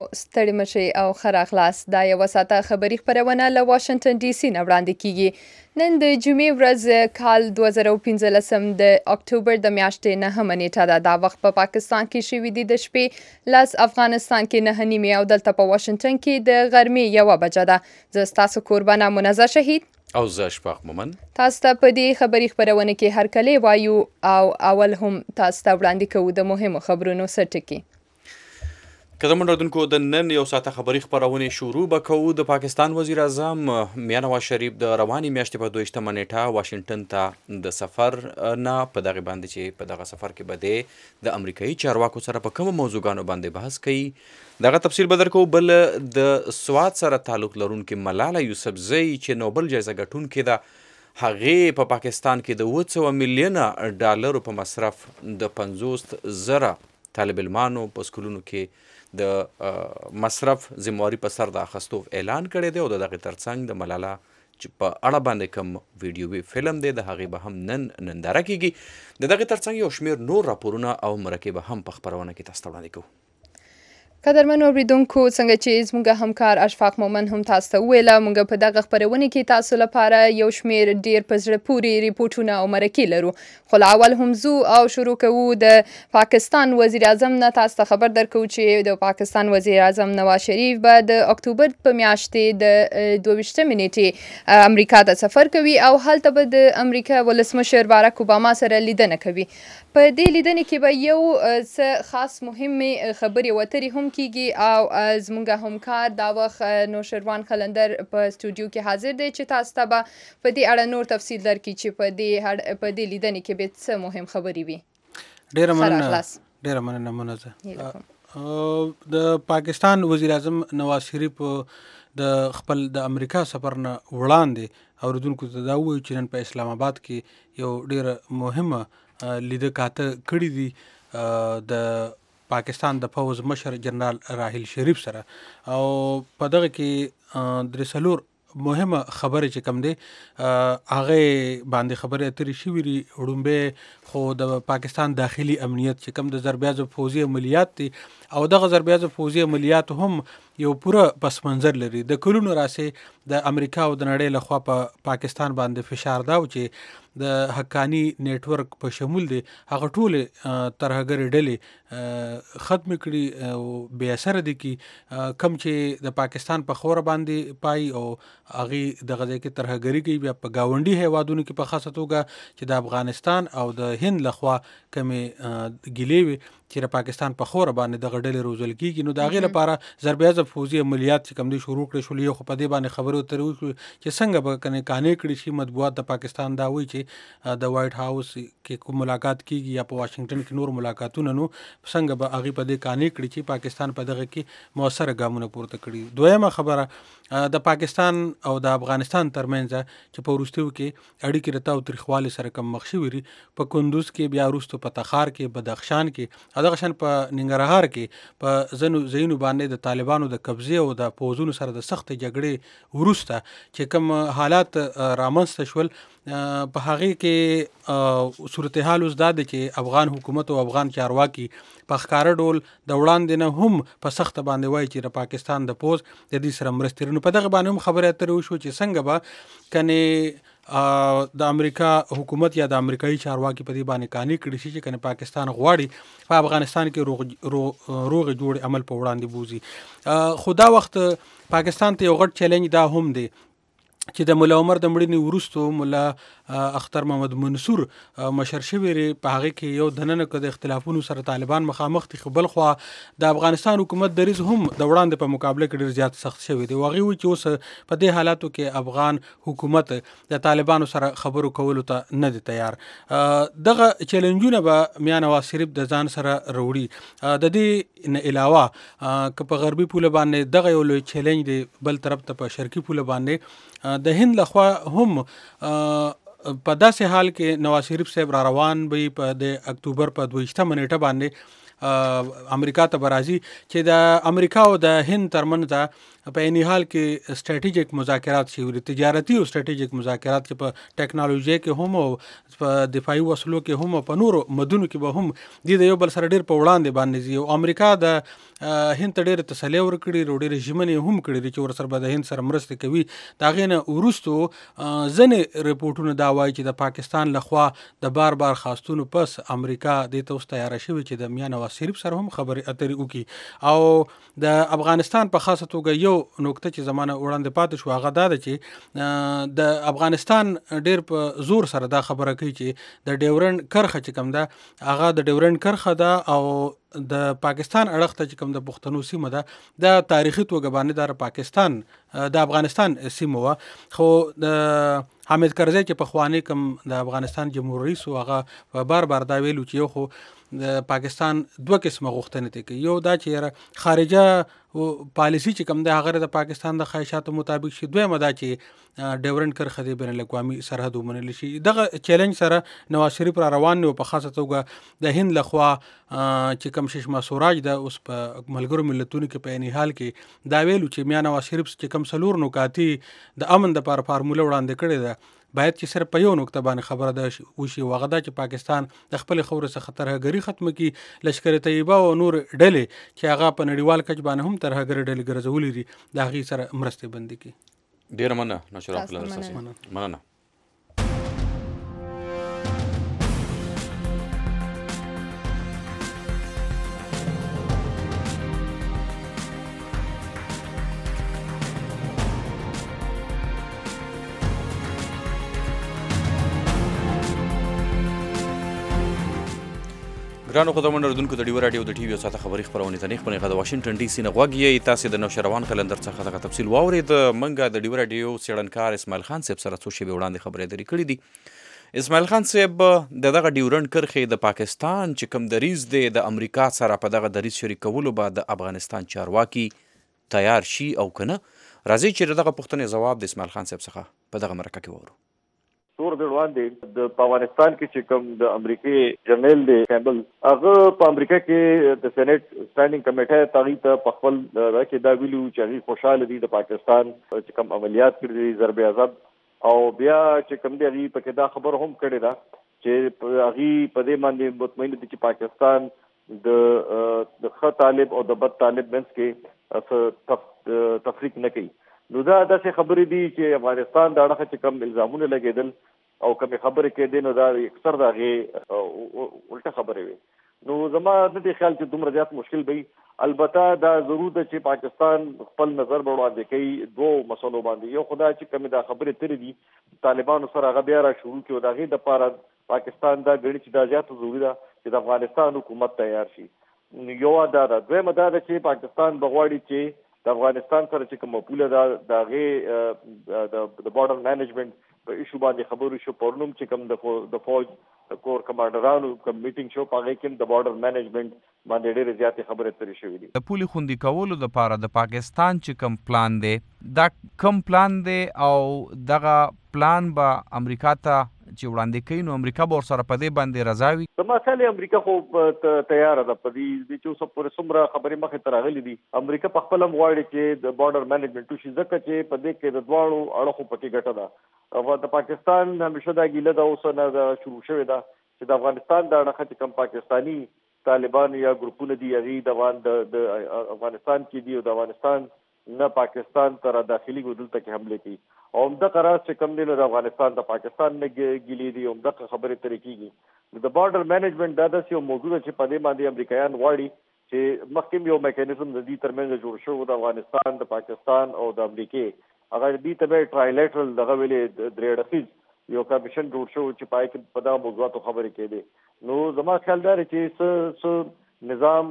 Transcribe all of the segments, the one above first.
ستړي مشي او ښه راغلاست. دا یوه ساعته خبري خپرونه له واشنګټن ډي سي نه وړاندې کیږي. نن د جمعې ورځ کال 2015 د اکتوبر د میاشتې 9مه نیټه ده. دا وخت په پاکستان کې شوي دي د شپې 10، افغانستان کې 9 او دلته په واشنګټن کې د غرمې 1 بجه ده. زه ستاسو کوربانه منزه شهید او زه اشفاق مومن تاسو ته په دې خبري خپرونه کې هرکلی وایو او اول هم تاسو ته وړاندې کوو د مهمو خبرونو سرټکي. که زموږ اردوونکو د نن یو ساعته خبري خپرونې شروع به کوو. د پاکستان وزیر اعظم میا نواز شریف د روانې میاشتې په 22مه نیټه واشنګټن ته د سفر نه په دغه باندې چې په دغه سفر کې به د امریکایي چارواکو سره په کومو موضوعګانو باندې بحث کوي دغه تفصیل به درکوو. بل د سواد سره تعلق لرونکي ملاله یوسفزۍ چې نوبل جایزه ګټونکې ده، هغې په پاکستان کې د 700 میلیونه ډالرو په مصرف د 50,000 طالب علمانو په سکولونو کې د مصرف ذمواري په سر د اخیستو اعلان کړی دی او د دغې ترڅنګ د ملاله چې په اړه باندې کوم ویډیوي فلم دی د هغې به هم نن ننداره کیږي. د دغې ترڅنګ یو شمېر نور راپورونه او مرکې به هم په خپرونه کې تاسو ته وړاندې کوو. قدرمنو اوریدونکو، څنګه چې زموږ همکار اشفاق مومن هم تاسو ته وویله، موږ په دغه خپرونې کې تاسو لپاره یو شمېر ډېر په زړه پورې ریپورټونه او مرکې لرو. خو له اول هم ځو او شروع کوو د پاکستان وزیر اعظم نه. تاسو ته خبر درکوو چې د پاکستان وزیر اعظم نواز شریف به د اکتوبر په میاشتې د 22مې نیټې امریکا ته سفر کوي او هلته به د امریکا ولسمشر باراک اوباما سره لیدنه کوي. په دې لیدنې کې به یو څه خاص مهمې خبرې وترې هم کیږي او زموږ همکار دا وخت نوشروان خلندر په سټوډیو کې حاضر دی چې تاسو ته به په دې اړه نور تفصیل درکړي چې په دې لیدنې کې به څه مهم خبرې وي. ډېره مننه منزه. د پاکستان وزیر اعظم نواز شریف د خپل د امریکا سفر نه وړاندې اوریدونکو ته دا ووایي چې نن په اسلام آباد کې یو ډېره مهمه لیده کاته کړي دي د پاکستان د پوځ مشر جنرال راحیل شریف سره او په دغه کې درې څلور مهمه خبره چې کم دی هغه باندې خبره اترې شوې دي. وړومبی خو د پاکستان داخلي امنیت چې کم د ضربیازو پوځي عملیات دي او دغه ضربیازو پوځي عملیات هم یو پوره پس منظر لري. د کلونو راسې د امریکا او د نړۍ لخوا په پاکستان باندې فشار دا و چې د حقانی نیټورک په شمول دی هغه ټول ترهګرې ډلې ختم کړي او بې اثره دي کی کم چې د پاکستان په خوره باندې پای او هغه د غځای کې ترهګری کوي. بیا په گاونډي هیوادونو کې په خاصه توګه چې د افغانستان او د هند لخوا کمې ګیلې وي چې د پاکستان په خوره باندې د غډلې روزل کیږي. نو د هغې لپاره ضربیازه پوځي عملیات چې کم دي شروع کړي شول. یو خو په دې باندې خبرې اترې وشوې چې څنګه به قانع کړي شي. مطبوعات د پاکستان دا وایي چې د وایټ هاوس کې کوم ملاقات کیږي یا په واشنګټن کې نور ملاقاتونه نو څنګه به هغې په دې قانع کړي چې پاکستان په دغه کې مؤثره ګامونه پورته کړي. دویمه خبره د پاکستان او د افغانستان ترمنځ چې په وروستیو کې اړیکې د تاو تریخوالي سره کم مخ شوي دي. په کندوز کې، بیا وروسته په تخار کې، بدخشان کې، دغه شان په ننګرهار کې په ځینو ځایونو باندې د طالبانو د قبضې او د پوځونو سره د سختې جګړې وروسته چې کوم حالات رامنځته شول په هغې کې صورتحال اوس دا دی چې افغان حکومت او افغان چارواکي په ښکاره ډول د وړاندې نه هم په سخته باندې وایي چې د پاکستان د پوځ د دې سره مرستې لري. نو په دغه باندې هم خبرې اترې وشو چې څنګه به کنې د امریکا حکومت یا د امریکایي چارواکي په دې باندې قانع کړي شي چې کنه پاکستان غواړي په افغانستان کې روغ جوړ عمل په وړاندې بوزي. خو دا وخت پاکستان ته یو غټ چیلنج دا هم دی چې د مولا عمر د مړینې وروستو مولا اختر محمد منصور مشر شوی په هغه کې یو دننه کې د اختلافونو سره طالبان مخامخ دي. خو بل خو د افغانستان حکومت دریځ هم د وړاندې په مقابله کې ډیر زیات سخت شوی دی. واغې وي چې اوس په دې حالاتو کې افغان حکومت د طالبانو سره خبرو کولو ته نه دی تیار. دغه چیلنجونه به میا نواز شریف د ځان سره وروړي. د دې نه علاوه که په غربي پوله باندې دغه یو لوی چیلنج دی، بل طرف ته په شرقي پوله باندې د هند لخوا هم په داسې حال کې نواز شریف صاحب را روان وي په د اکتوبر په 22مه نیټه باندې امریکا ته برازي چې د امریکا او د هند ترمنځ په عیني حال کې سټریټیجیک مذاکرات شي، تجارتي او سټریټیجیک مذاکرات چې په ټیکنالوژي کې هم او په دفاعي وسلو کې هم او په نورو مدونو کې به هم د یو بل سره ډېر په وړاندې باندې ځي. او امریکا د هند ته ډېر تسلي ورکړي، ډېر ژمنې هم کړي چې ورسره به د هند سره مرسته کوي. د هغې نه وروستو ځینې رپورټونه دا وایي چې د پاکستان لخوا د بار بار خواستونو پس امریکا دې ته اوس تیاره شوې چې د میاں نواز شریف سره هم خبرې اترې وکړي. او د افغانستان په خاصه توګه یو نقطه چې زمانه وړاندې پاتې شو هغه دا ده چې د افغانستان ډېر په زور سره دا خبره کوي چې د ډیورنډ کرښه چې کوم ده هغه د ډیورنډ کرښه ده او د پاکستان اړخ ته چې کوم د پښتنو سیمه ده د تاریخي توګه باندې د پاکستان د افغانستان سیمه وه. خو د حامد کرزی چې پخوانی کوم د افغانستان جمهور رئیس و هغه بار بار دا ویلو چې یو خو د پاکستان دوه قسمه غوښتنې ته کوي. یو دا چې خارجه پالیسی چې کوم دی هغه د پاکستان د خواهشاتو مطابق شي، دویمه دا چې ډیورنډ کرښه د بین الاقوامي سرحد ومنل شي. دغه چیلنج سره نواز شریف را روان دی او په خاصه توګه د هند لخوا چې کوم ششما سوراج ده اوس په ملګرو ملتونو کې په عیني حال کې دا ویلو چې میاں نواز شریف چې کوم څلور نکاتي د امن د لپاره فارموله وړاندې کړې ده باید چې صرف په یو نقطه باندې خبره ده وشي، هغه دا چې پاکستان د خپل خاورې څخه ترهګري ختمه کړي، لشکر طیبه او نور ډلې چې هغه په نړیوال کچ باندې هم ترهګري ډلې ګرځولې دي د هغې سره مرستې بندي کړي. ډېره مننه ناشر مننه. ګرانو خدمتونو اردوونکو د ډیو راډیو د ټي وي او ساته خبري خپرونې ته نیخ پنې د واشنگټن ډي سي نه غوږ یې. تاسې د نوشروان قلندر څخه دغه تفصیل واورید. منګه د ډیو راډیو څېړنکار اسماعیل خان صاحب سره څو شېبې وړاندې خبرې اترې کړې دي. اسماعیل خان صاحب د دغه ډیورنډ کرښې د پاکستان چې کوم دریځ دی د امریکا سره په دغه دریځ شریکولو به د افغانستان چارواکي تیار شي او که نه، راځئ چې دغه پوښتنې ځواب د اسماعیل خان صاحب څخه په دغه مرکه کې واورو. تور د وړاندې د افغانستان کې چې کوم د امریکای جنرال دی کیمبل هغه په امریکا کې د سېنات سټانډینګ کمیټه تغیر ته په خپل کې دا ویلو چې هغه خوشاله دي د پاکستان چې کوم عملیات کړي دي ضرب عذاب، او بیا چې کوم دی هغه په کې دا خبر هم کړی دا چې هغه په دې باندې مطمئن دي چې پاکستان د ښه طالب او د بد طالب منځ کې تفریق نه کوي. نو دا داسې خبرې دي چې افغانستان د اړخه چې کوم الزامونه لګېدل او کومې خبرې کېدې نو دا اکثر د هغې الټه خبرې وي. نو زما نه دی خیال چې دومره زیات مشکل به وي. البته دا ضرور ده چې پاکستان خپل نظر به وړاندې کوي دوو مسلو باندې. یو خو دا چې کومې دا خبرې ترې دي طالبانو سره هغه بیا را شروع کړي او د هغې دپاره پاکستان دا ګڼي چې دا زیاته ضروري ده چې د افغانستان حکومت تیار شي. یو دا ده. دویمه دا ده چې پاکستان به غواړي چې د افغانستان سره چې کومه پوله ده د هغې د بارډر مینجمنټ په ایشو باندې خبرو شو. پرونم چې کوم د فوج کور کمانډرانو کوم میټینګ شو په هغې کې د بارډر مینجمنټ باندې ډېرې زیاتې خبرې اترې شوې دي. د پولې خوندي کولو دپاره د پاکستان چې کوم پلان دی دا کوم پلان دی او دغه پلان به امریکا ته چې وړاندې کوي نو امریکا به ورسره په دې باندې رضا وي؟ زما خیال امریکا خو تیاره ده په دې چې اوسه پورې څومره خبرې مخې ته راغلي دي. امریکا په خپله هم غواړي چې د بارډر مینجمنټ وشي ځکه چې په دې کې د دواړو اړخو پکې ګټه ده. د پاکستان همیشه دا ګیله ده اوس نه ده شروع شوې ده چې د افغانستان د اړخه چې کوم پاکستاني طالبان یا ګروپونه دي هغې د افغانستان کې دي او د افغانستان نه پاکستان ته را داخلي دلته کې حمله کوي او همدغه راز چې کوم دی نو د افغانستان د پاکستان نه ګیلې دي همدغه خبرې ترې کېږي. د بارډر مینجمنټ دا داسې یو موضوع ده چې په دې باندې امریکایان غواړي چې مخکې یو میکانیزم د دې ترمنځ جوړ شوی د افغانستان د پاکستان او د امریکې هغه دې ته به ټرایلیټرل دغه ویلې درې اړخیز یو کمیشن جوړ شوی چې پای کې په دغه موضوعاتو خبرې کېدې. نو زما خیال دا دی چې څه نظام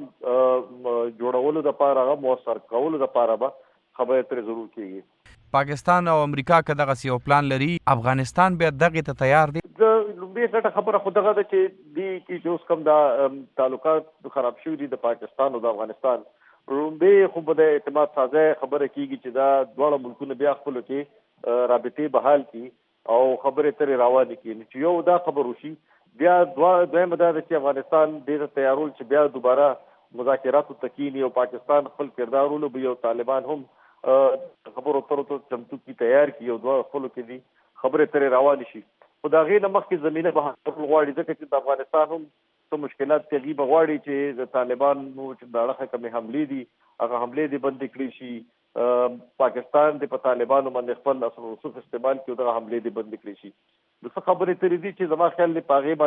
جوړولو دپاره هغه مؤثر کولو دپاره به خبرې ترې ضرور کېږي. پاکستان او امریکا که دغسې یو پلان لري افغانستان بیا دغې ته تیار دی؟ د لومړۍ غټه خبره خو دغه ده چې دې کې چې اوس کوم دا تعلقات خراب شوي دي د پاکستان او د افغانستان، لومړۍ خو به د اعتماد سازۍ خبره کېږي چې دا دواړه ملکونه بیا خپلو کې رابطې بحال کړي او خبرې ترې روانې کړي. چې یو دا خبر وشي بیا دویمه دا ده چې افغانستان ډېر تیارول چې بیا دوباره مذاکراتو تکینی او پاکستان خپل کردار ولوبي او طالبان هم خبرو اترو ته چمتو کی تیار کی او دوه خپلو کې دي خبرې ترې روانې شي. خو د هغې نه مخکې زمینه برابرول غواړي ځکه چې د افغانستان هم څه مشکلات تغیب غواړي چې د طالبانو چې د اړخه کمې حملې دي هغه حملې دې بندې کړي شي. پاکستان د په طالبانو باندې خپل اثر و رسوخ استعمال کړي او دغه حملې دې بندې کړي شي. د څه خبرې ترې دي چې زما خیال دی په هغې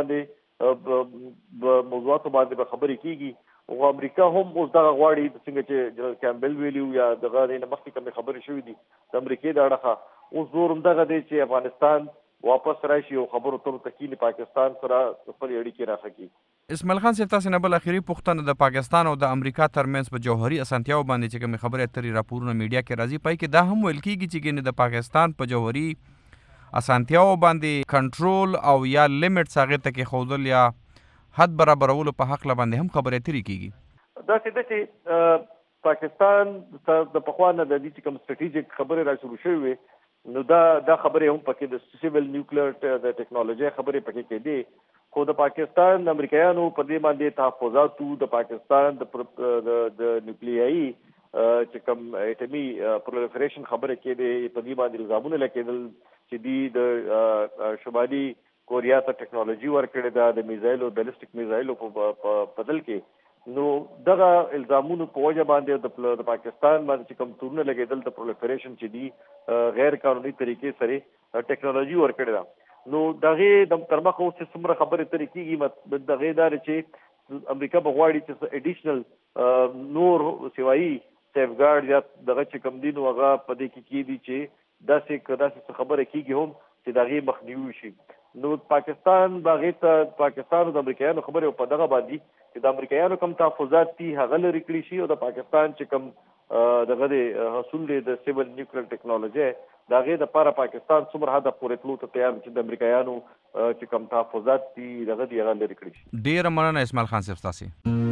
باندې موضوعاتو باندې به خبرې کېږي او امریکا هم اوس دغه غواړي څنګه چې جنرال کیمبل ویلي یا دغه نه مخکې کومې خبرې شوې دي د امریکې د اړخه اوس زور همدغه دی چې افغانستان واپس راشي او خبرو اترو تکینی پاکستان سره خپل اړیکې راښه کړي. اسماعیل خان صاحب تاسو نه بل اخیری پوښتنه د پاکستان او د امریکا ترمنځ په جوهري اسانتیاو باندې چې کوم خبرې اترې راپورونه میډیا کې راځي پای کې دا هم ویل کېږي چې ګینه د پاکستان په جوهري اسانتیاو باندې کنټرول او یا لیمټس هغه ته کې خودل یا حد برابرولو په حق باندې هم خبرې اترې کېږي. دا چې پاکستان د پخوانه د دې کوم سټریټیجیک خبرې را شروع شوې نو دا خبرې هم پکې د سیویل نیوکلیر د ټیکنالوژي خبرې پکې کېدي خو د پاکستان امریکایانو په دې باندې تحفظاتو د پاکستان د نیوکلیایي چې کوم اټمي پرولیفریشن خبرې کېدي په دې باندې الزامونه لګېدل چې دی د شمالي کوریا ته ټیکنالوژي ورکړې ده د میزایل او بیلسټیک میزایلو په بدل کې. نو دغه الزامونو په وجه باندې د پاکستان باندې چې کوم تورونه لګېدل د پرولیفریشن چې دی غیر قانوني طریقې سره ټیکنالوژي ورکړې ده نو دغه د تر مخه اوس څومره خبرې ترې کېږي دغه دا چې امریکا به غواړي چې اډیشنل نور سیوایي سیف ګارډ یا دغه چې کوم دي نو هغه په دې کې کېدي چې داسې خبرې کېږي هم چې دغه مخنیوي شي. نو پاکستان باغې ته پاکستان او د امریکایانو خبرې په دغه باندې چې د امریکایانو کوم تحفظات دي هغه لري کړی شي او د پاکستان چې کوم دغه د حصول د سیویل نیوکلیر ټیکنالوژي د هغې دپاره پاکستان څومره حده پورې تلو ته تیار چې د امریکایانو چې کوم تحفظات دي دغه دي هغه لري کړی شي. ډېره مننه اسماعیل خان صاحب تاسې.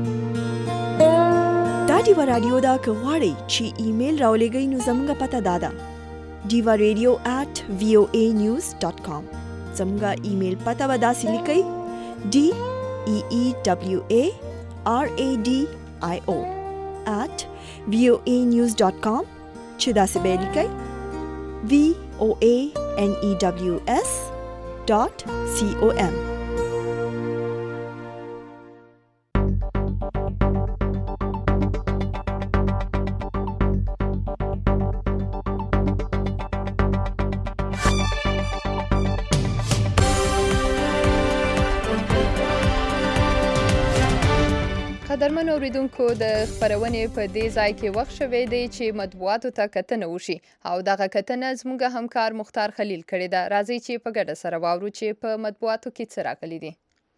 دا ډیوه راډیو دا که غواړئ چې ایمیل راولېږئ نو زموږ پته دا ده diva.radio@voanews.com زموږ ایمیل پته به داسې لیکئ DEEWARADIO@voanews.com چې داسې به لیکئ VOANEWS.com. قدرمن اوریدونکو د خبرونې په دې ځای کې وخت شوی دی چې مطبوعاتو ته کتنه وشي او دغه کتنه زموږ همکار مختار خلیل کړې ده. راځئ چې په ګډه سره واورو چې په مطبوعاتو کې څه راغلي دي.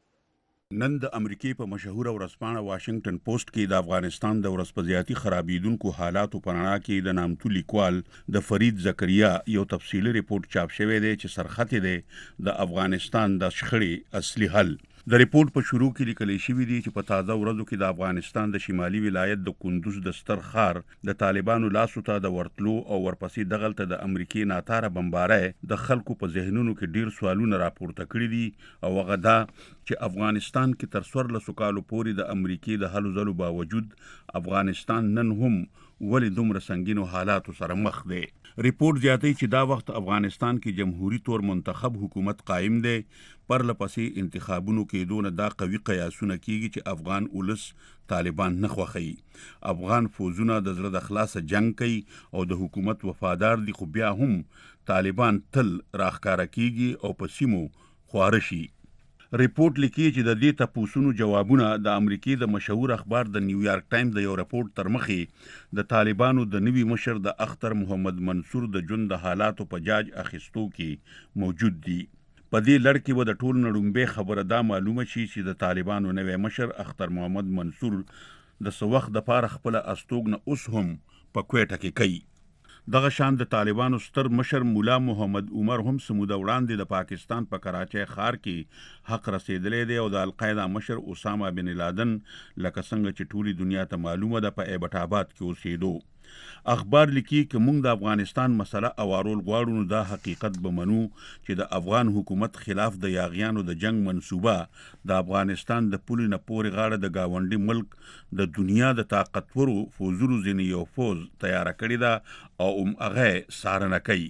نن د امریکې په مشهوره ورځپاڼه واشنگټن پوسټ کې د افغانستان د ورځپاڼې خرابېدونکو حالاتو په رڼا کې د نامتو لیکوال د فرید زکریا یو تفصیلي ریپورت چاپ شوی دی چې سرخط دی د افغانستان د شخړې اصلي حل. د ریپورت په شروع کې لیکل شوی دی چې په تازه ورځو کې د افغانستان د شمالي ولایت د کندوز د ستر ښار د طالبانو لاسو ته د ورتلو او ورپسې دغلته د امریکای ناتاره بمبارۍ د خلکو په ذهنونو کې ډیر سوالونه راپورته کړي دي او هغه دا چې افغانستان کې تر 14 کالو پورې د امریکای د هلو ځلو باوجود افغانستان نن هم ولې دومره سنگینو حالاتو سره مخ دی. ریپورت زیاتوي چې دا وخت افغانستان کې جمهوریت تور منتخب حکومت قائم دی. پر لپسې انتخابونو کې دونه دا قوي قیاسونه کیږي چې افغان اولس طالبان نه خوښوي. افغان فوزونه د زړه د خلاصه جنگ کوي او د حکومت وفادار دي خو بیا هم طالبان تل راښکاره کیږي او په سیمو خواره شي. ریپورت لیکي چې د دې تپوسونو جوابونه د امریکای د مشهور اخبار د نیویارک ټایمز د یو راپورټ تر مخې د طالبانو د نوي مشر د اختر محمد منصور د ژوند د حالاتو په جاج اخیستو کې موجود دي. په دې لړ کې و د ټول نړومبه خبره دا معلومه شي چې د طالبانو نوی مشر اختر محمد منصور د څه وخت دپاره خپله استوګنه اوس هم په کویټه کې کوي. دغه شان د طالبانو ستر مشر مولا محمد عمر هم سموده وړاندې د پاکستان په کراچۍ ښار کې حق رسیدلی دی او د القاعده مشر اسامه بن لادن لکه څنګه چې ټولي دنیا ته معلومه ده په ایبټ آباد کې اوسېدو. اخبار لیکي چې موږ د افغانستان مسله اوارول غواړو نو دا حقیقت به منو چې د افغان حکومت خلاف د یاغیانو د جنگ منصوبه د افغانستان د پولې نه پورې غاړه د گاونډي ملک د دنیا د طاقتورو فوزونو ځینې یو فوز تیاره کړې ده او هغه څارنه کوي.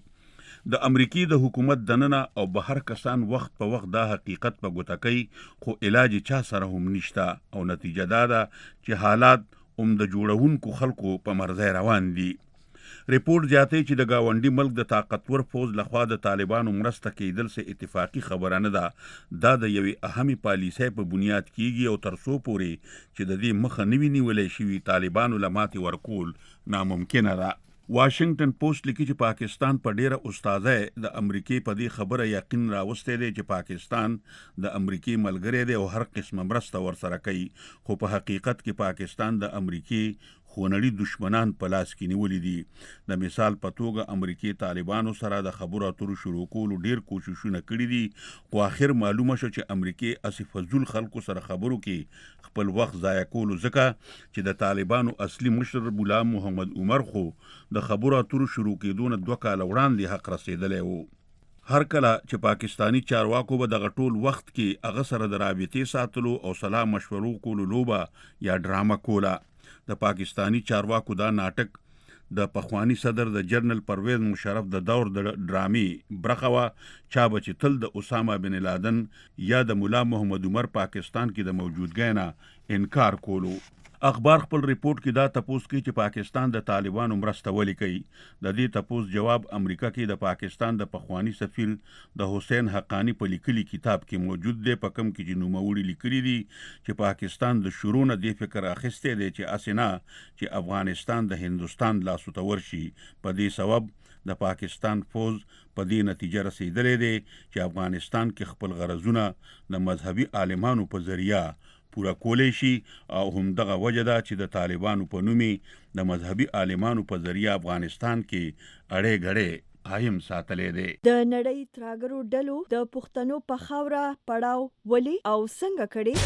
د امریکای د حکومت دننه او بهر کسان وخت په وخت دا حقیقت په ګوته کوي خو علاج چا سره هم نشته او نتیجه دا ده چې حالات د جوړونکو خلکو په مرزه روان دي. ریپورت زیاتوي چې د گاونډي ملک د طاقتور فوز لخوا د طالبانو مرسته کېدل سه اتفاقی خبره نه ده. دا د یوې اهمي پالیسۍ په بنیاد کیږي او تر څو پورې چې د دې مخه نه وي نیولې شوي طالبانو له ماتې ورکول ناممکنه ده. واشنگټن پوسټ لیکي چې پاکستان په ډیره استادای د امریکای په دې خبره یقین راوسته دی چې پاکستان د امریکای ملګری دی او هر قسمه مرسته ورسره کوي خو په حقیقت کې پاکستان د امریکای خونړي دشمنان په لاس کې نیولې دي. د مثال په توګه امریکای طالبانو سره د خبرو اترو شروع کولو ډیر کوششونه کړي دي خو اخر معلومه شو چې امریکای اسف فضل خلکو سره خبرو کې خپل وخت ضایع کولو ځکه چې د طالبانو اصلي مشر غلام محمد عمر خو د خبرو اترو شروع کېدو نه 2 کال وړاندې حق رسیدلی وو. هر کله چې پاکستانی چارواکو به دغه ټول وخت کې هغه سره د رابطې ساتلو او صلاح مشورو کولو لوبه یا ډرامه کوله. د پاکستانی چارواکو دا ناټک د پخوانی صدر د جنرال پرویز مشرف د دور د ډرامې برخه وا چا به چې تل د اسامه بن لادن یا د مولا محمد عمر پاکستان کې د موجودګۍ نه انکار کولو. اخبار خپل ریپورت کې دا تپوس کوي چې پاکستان د طالبانو مرسته ولې کوي. د دې تپوس جواب امریکا کې د پاکستان د پخوانی سفیر د حسین حقانی په لیکلي کتاب کې موجود دی په کوم کې چې نوموړي لیکلي دي چې پاکستان د شروع نه د فکر اخیسته دی چې اسنه چې افغانستان د هندستان لاسو ته ورشي. په دې سبب د پاکستان فوز په دې نتیجه رسیدلې دی چې افغانستان کې خپل غرضونه د مذهبي عالمانو په ذریعہ پورا کولی شي او هم دغه وجه ده چې د طالبانو په نومي د مذهبي عالمانو په ذریعہ افغانستان کې اړې غړې قایم ساتلې دي. د نړۍ تراګرو ډلو د پښتنو په خاوره پړاو ولي او څنګه کړي؟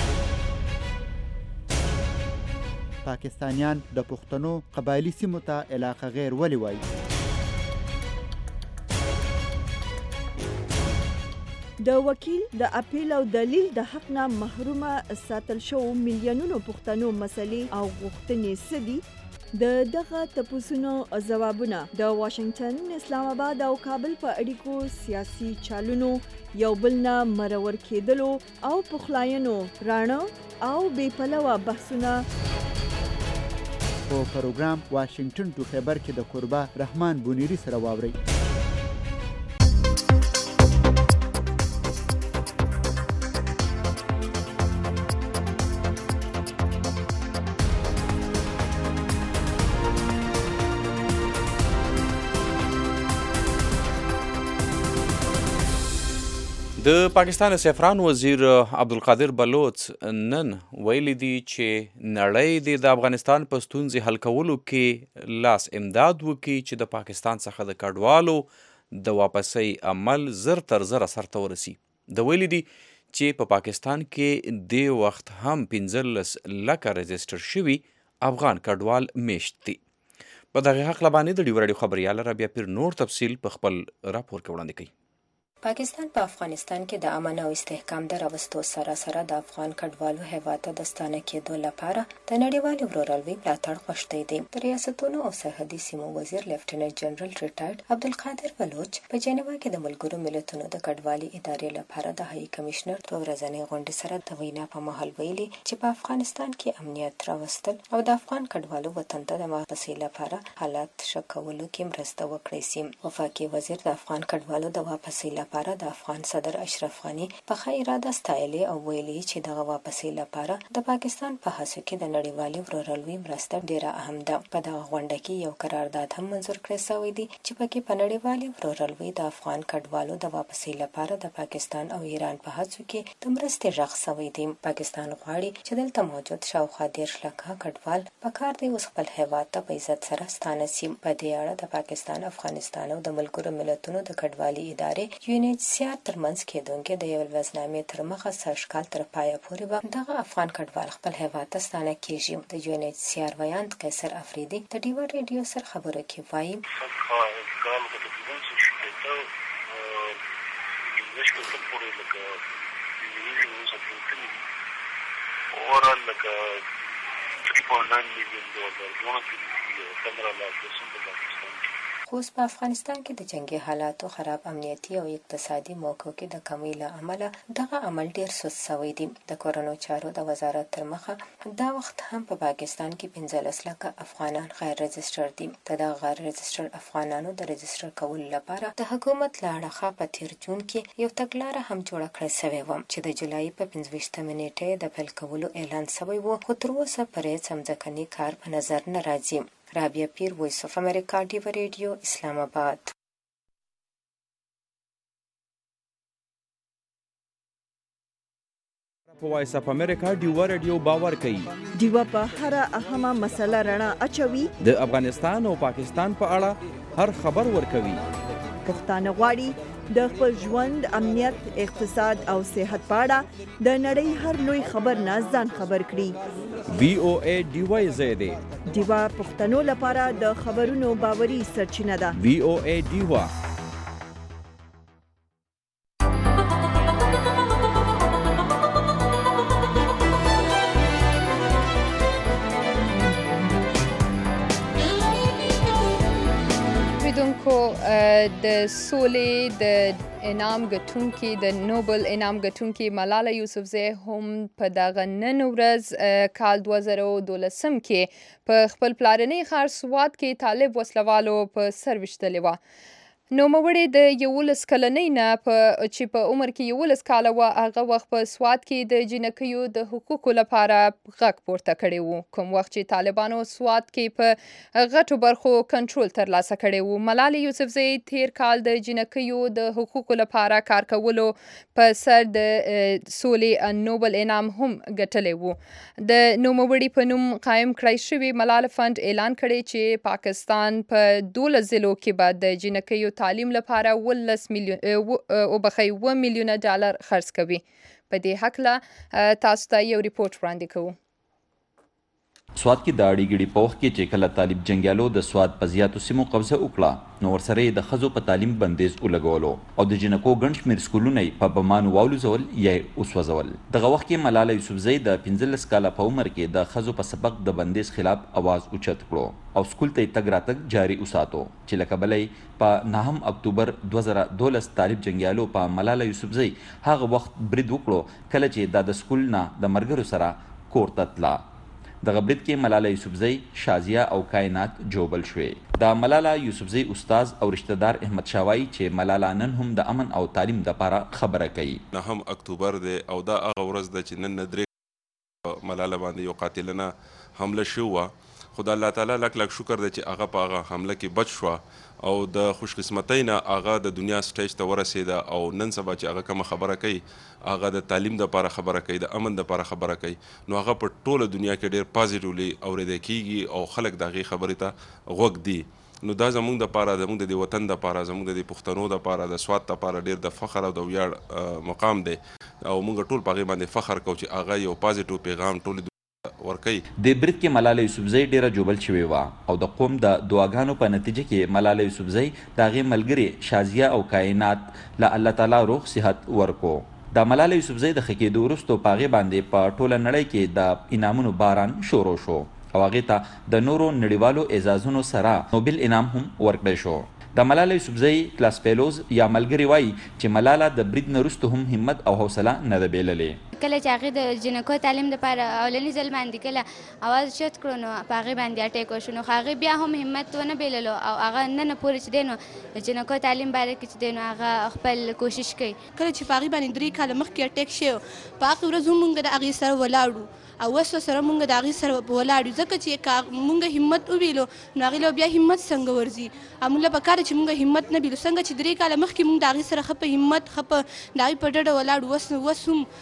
پاکستانیان د پښتنو قبایلی سیمو ته علاقه غیر ولي وایي؟ د وکیل د اپیل او دلیل د حق نه محرومه ساتل شو میلیونونو پښتنو مسلې او غوښتنې سدي. د دغه تپوسونو ځوابونه د واشنگټن، اسلام آباد او کابل په اړیکو سیاسي چالونو یو بل نه مرور کېدلو او پخلاینو راڼه او بې پلوه بحثونه په پروګرام واشنگټن ټو خبر کې د قربا رحمان بونیری سره واورئ. د پاکستان سفران وزیر عبدالقادر بلوچ نن ویلي دي چې نړۍ د افغانستان په ستونزې حل کولو کې لاس امداد وکړي چې د پاکستان څخه د کډوالو د واپسۍ عمل زر تر زره سرته ورسي. د ویلي دي چې په پاکستان کې د وخت هم 15 لکه رجسټر شوي افغان کډوال میشت دي. په دغه حق لبانې د ډیو راډیو خبريال رابعه پیر نور تفصیل په خپل راپور کې وړاندې کوي. پاکستان په افغانستان کې د امن او استحکام د راوستو سره سره د افغان کډوالو هیواد ته د ستانه کېدو لپاره د نړیوالې ورورولۍ ملاتړ غوښتی دی. د ریاستونو او سرحدي سیمو وزیر لیفټیننټ جنرال ریټایرډ عبدالقادر بلوچ په جنیوا کې د ملګرو ملتونو د کډوالي ادارې لپاره د هاي کمشنر په ورځنۍ غونډې سره د وینا په مهال ویلي چې په افغانستان کې امنیت راوستل او د افغان کډوالو وطن ته د واپسۍ لپاره حالات ښه کولو کې مرسته وکړي سي. وفاقي وزیر د افغان کډوالو د واپسۍ لپاره د افغان صدر اشرف غنی په ښه اراده ستایلې او ویلي چې دغه واپسۍ لپاره د پاکستان په هڅو کې د نړیوالې ورورولۍ مرسته ډیره اهم ده. په دغه غونډه کې یو قرارداد هم منظور کړی شوی دی چې پکې په نړیوالې ورورولۍ د افغان کډوالو د واپسۍ لپاره د پاکستان او ایران په هڅو کې د مرستې غږ شوی دی. پاکستان غواړي چې دلته موجود شاوخوا 10 لکه کډوال په کار دی اوس خپل هیواد ته په عزت سره ستانه شي. په دې اړه د پاکستان، افغانستان او د ملګرو ملتونو د کډوالي ادارې UNHCR ترمنځ کېدونکې د یو لوزنامې تر مخه سږکال تر پایه پورې به دغه افغان کډوال خپل هیواد ته ستانه کیږي. د UNHCR ویاند قیصر افریدي د ډیوا ریډیو سره خبرو کې وایي خو اوس په افغانستان کې د جنگي حالاتو خراب امنیتي او اقتصادي موقعو کې د کمی له امله دغه عمل ډیر سست شوی دی. د کورونو چارو د وزارت تر مخه دا وخت هم په پاکستان کې 15 لکه افغانان غیر رجسټر دي. د غیر رجسټر افغانانو د رجسټر کولو لپاره د حکومت له اړخه په تیر جون کې یو تګلاره هم جوړه کړې شوې وه چې د جولای په 15 نیټې د پیل کولو اعلان شوی و، خو تر اوسه پرې ځمکني کار په نظر نه راځي. رابعه پیر، وایس اف امریکا، ډیوا ریډیو، اسلام آباد. په وایس اف امریکا ډیوا ریډیو باور کوي. ډیوا په هر اهمه مسله رڼا اچوي. د افغانستان او پاکستان په اړه هر خبر ورکوي. پښتانه غواړي د خپل ژوند، امنیت، اقتصاد او صحت په اړه د نړۍ هر لوی خبر نه ځان خبر کړي. VOA ډیوا زیاده. ډیوا پښتنو لپاره د خبرونو باوري سرچینه ده. VOA ډیوا. د سولې د انعام ګټونکي د نوبل انعام ګټونکي ملاله یوسفزۍ هم په دغه نن ورځ کال 2012 کې په خپل پلارني ښار سوات کې طالب وسلوالو په سر ویشتلې وه. نوموړې د 11 کلنۍ نه چې په عمر کې 11 کاله وه، هغه وخت په سوات کې د جنکیو د حقوقو لپاره غږ پورته کړی و، کوم وخت چې طالبانو سوات کې په غټو برخو کنټرول ترلاسه کړی و. ملالۍ یوسفزۍ تیر کال د جنکیو د حقوقو لپاره کار کولو په سر د سولې نوبل انعام هم ګټلی و. د نوموړې په نوم قایم کړی شوی ملاله فند اعلان کړی چې پاکستان په 12 ضلعو کې به د جنکیو تعلیم لپاره 1 میلیونه ډالر خرڅ کوي. په دې هکله تاسو ته یو ریپورت وړاندې کوو. سوات کې د اړیګړي په وخت کې چې کله طالب جنګیالو د سوات په زیاتو سیمو قبضه وکړه، نو ورسره یې د ښځو په تعلیم بندیز ولګولو او د جنکو ګڼ شمېر سکولونه یې په بمانو والوځول یا یې وسوځول. دغه وخت کې ملاله یوسفزۍ د 15 کاله په عمر کې د ښځو په سبق د بندیز خلاف اواز اوچت کړو او سکول ته یې تګ راتګ جاري وساتو، چې له کبله یې په 9 اکتوبر 2012 طالب جنګیالو په ملاله یوسفزۍ هغه وخت برید وکړو کله چې دا د سکول نه د ملګرو سره کور ته تله. دغه برید کې ملاله یوسفزۍ، شازیه او کائنات جوبل شوې. د ملاله یوسفزۍ استاد او رشتہ دار احمد شاه وایي چې ملاله نن هم د امن او تعلیم دپاره خبره کوي. 9 اکتوبر دی او دا هغه ورځ ده چې نن درې ملاله باندې یو قاتلانه حمله شوې وه، خو د الله تعالی لک لک شکر دی چې هغه په هغه حمله کې بچ شوه او د خوشقسمتۍ نه هغه د دنیا سټیج ته ورسېده او نن سبا چې هغه کومه خبره کوي هغه د تعلیم دپاره خبره کوي، د امن دپاره خبره کوي، نو هغه په ټوله دنیا کې ډېر پازیټیولی اورېدل کېږي او خلک د هغې خبرې ته غوږ دي. نو دا زموږ دپاره، زموږ د دې وطن دپاره، زموږ د دې پښتنو دپاره، د سوات دپاره ډېر د فخر او د ویاړ مقام دی او موږ ټول په هغې باندې فخر کوو چې هغه یو پازیټیو پیغام ټولې ورکوي. د برید کې ملاله یوسفزۍ ډیره جوبل شوې وه او د قوم د دعاګانو په نتیجه کې ملاله یوسفزۍ د هغې ملګرې شازیه او کائنات له الله تعالی روغ صحت ورکو. د ملاله یوسفزۍ د ښه کېدو وروستو په هغې باندې په ټوله نړۍ کې د انعامونو باران شروع شو او هغې ته د نورو نړیوالو اعزازونو سره نوبل انعام هم ورکړی شو. د ملاله یوسفزۍ کلاس فیلوز یا ملګري وایي چې ملاله د برید نه وروسته هم همت او حوصله نه ده بېللې. کله چې هغې د جنکو تعلیم دپاره اولني ځل باندې کله اواز اوچت کړو نو په هغې باندې اټیک وشو، نو هغې بیا هم همت ونه بېللو او هغه نن پورې چې دی نو د جنکو تعلیم باره کې چې دی نو هغه خپل کوشش کوي. کله چې په هغې باندې 3 کاله مخکې اټیک شوی په هغې ورځ هم مونږ د هغې سره ولاړو او اوس سره مونږ د هغې سره ولاړ یو، ځکه چې مونږ همت وبیلو نو هغې له بیا همت څنګه ورځي. مونږ له پکار چې مونږ همت نه بیلو، څنګه چې 3 کاله مخکې مونږ د هغې سره ښه په همت ښه په د هغې په ډډه ولاړو، اوس هم مونږ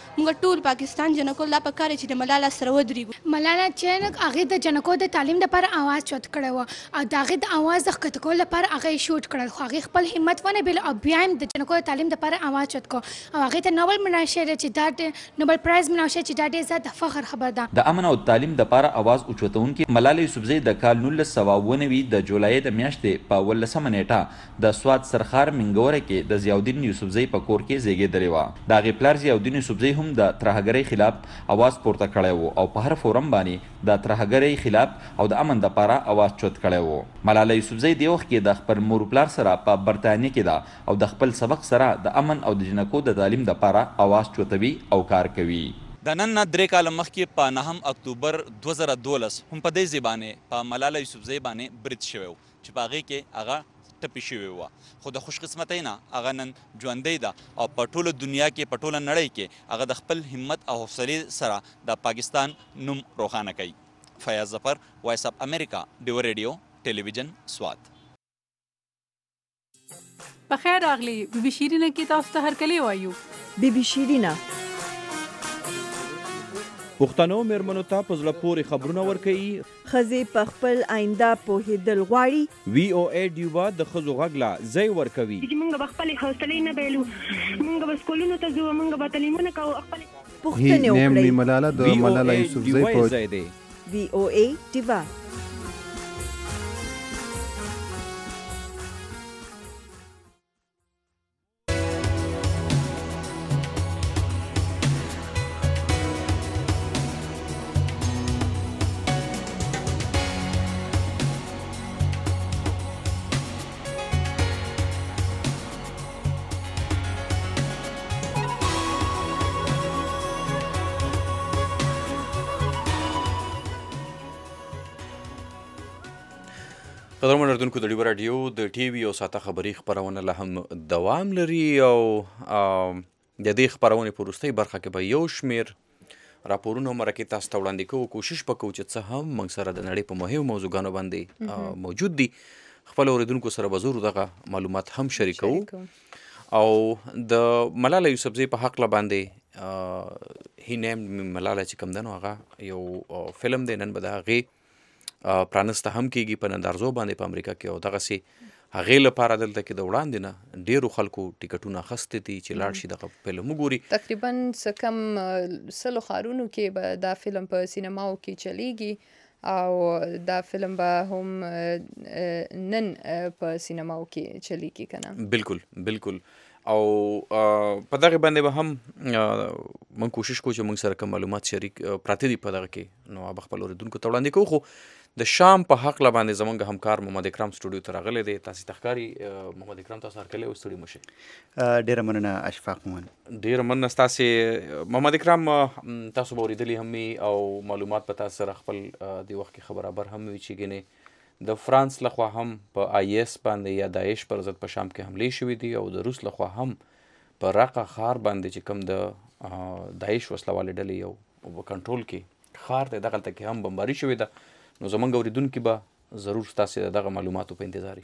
ټول پاکستان جنکو لا پکاره چې د ملاله سره ودرېږو. ملاله چې هغې د جنکو د تعلیم دپاره اواز چوت کړی و او د هغې د اواز د ښکته کولو لپاره هغه یې شوټ کړل، خو هغې خپل همت ونه بیل او بیا هم د جنکو د تعلیم دپاره اواز چوت کړو او هغې ته نوبل ملاو شوی دی چې دا نوبل پرایز ملاو شوی چې دا ډېر زیات د فخر خبر ده. د امن او تعلیم دپاره اواز اوچتونکې ملاله یوسفزۍ د کال 1990 د جولای د میاشتې په 18 نیټه د سوات سرخار منګوره کې د ضیاءالدین یوسفزۍ په کور کې زیږېدلې وه. د هغې پلار ضیاءالدین یوسفزۍ هم د ترهګرۍ خلاف اواز پورته کړی و او په هر فورم باندې د ترهګرۍ خلاف او د امن دپاره اواز چوت کړی و. ملاله یوسفزۍ د وخت کې د خپل مور پلار سره په برطانیه کې ده او د خپل سبق سره د امن او د جنکو د تعلیم دپاره اواز چوتوي او کار کوي. د نن نه 3 کاله مخکې په 9 اکتوبر 2012 هم په دې ځای باندې په ملاله یوسفزۍ باندې برید شوی و چې په هغې کې هغه ټپي شوې وه، خو د خوشقسمتۍ نه هغه نن ژوندۍ ده او په ټوله دنیا کې په ټوله نړۍ کې هغه د خپل همت او حوصلې سره د پاکستان نوم روښانه کوي. فیاض ظفر، وایس اف امریکا، ډیو ریډیو ټلویزیون سوات. بخیر راغلی بی بی شیرینه کې تاسو ته هرکلی وایو. بی بی شیرینه پښتنو میرمنو ته په زړه پورې خبرونه ورکوي. ښځې په خپل آینده پوهېدل غواړي. وی او ای ډیوبا د ښځو غږ له ځای ورکوي. موږ به خپلې حوصلې نه بایلو، موږ به سکولونو ته ځو، موږ به تعلیمونه کوو، خپلې پوښتنې وکړئ. ملاله د ملاله یوسفزۍ په ځای دی. وی او ای ډیوبا. قدرمن اردوونکو، د ډیو راډیو د ټي وي او ساته خبري خپرونه لا هم دوام لري او د دې خپرونې په وروستۍ برخه کې به یو شمېر راپورونه مرکې تاسو ته وړاندې کوو. کوشش به کوو چې څه هم موږ سره د نړۍ په مهمو موضوعګانو باندې موجود دي، خپل اوریدونکو سره به زور دغه معلومات هم شریکوو. او د ملاله یوسفزۍ په حق باندې هی نیم ملاله چې کوم دی نو هغه یو فلم دی، نن به د هغې پرانسته هم کېږي په نندارزو باندې په امریکا کې. او دغسې هغې لپاره دلته کې د وړاندې نه ډېرو خلکو ټیکټونه اخیستي دي چې لاړ شي دغه فلم وګوري. تقریبا څه کم 100 ښارونو کې به دا فلم په سینماو کې چلیږي او دا فلم به هم نن په سینماو کې چلیږي که نه. بالکل بالکل. او په دغه باندې به هم من کوشش کوو چې موږ سره کوم معلومات شریک پراته دي په دغه کې، نو به خپل اوریدونکو ته وړاندې کوو. خو د شام په حق باندې زموږ همکار محمد اکرام سټوډیو ته راغلی دی. تاسې ته ښکاري محمد اکرام تاسو هرکلی او ستړي مه شئ. ډېره مننه اشفاق مومن. ډېره مننه ستاسې محمد اکرام. تاسو به اورېدلي هم وي او معلومات به تاسو سره خپل د وخت کې خبرابر هم وي چې ګنې د فرانس لخوا هم په آی اس باندې یا داعش پر ضد په شام کې حملې شوي دي او د روس لخوا هم په راقه ښار باندې چې کوم د داعش وسلوالې ډلې یو کنټرول کې ښار دی دغلته کې هم بمباري شوې ده. نو زموږ اوریدونکي به ضرور ستاسې دغه معلوماتو په انتظار وي.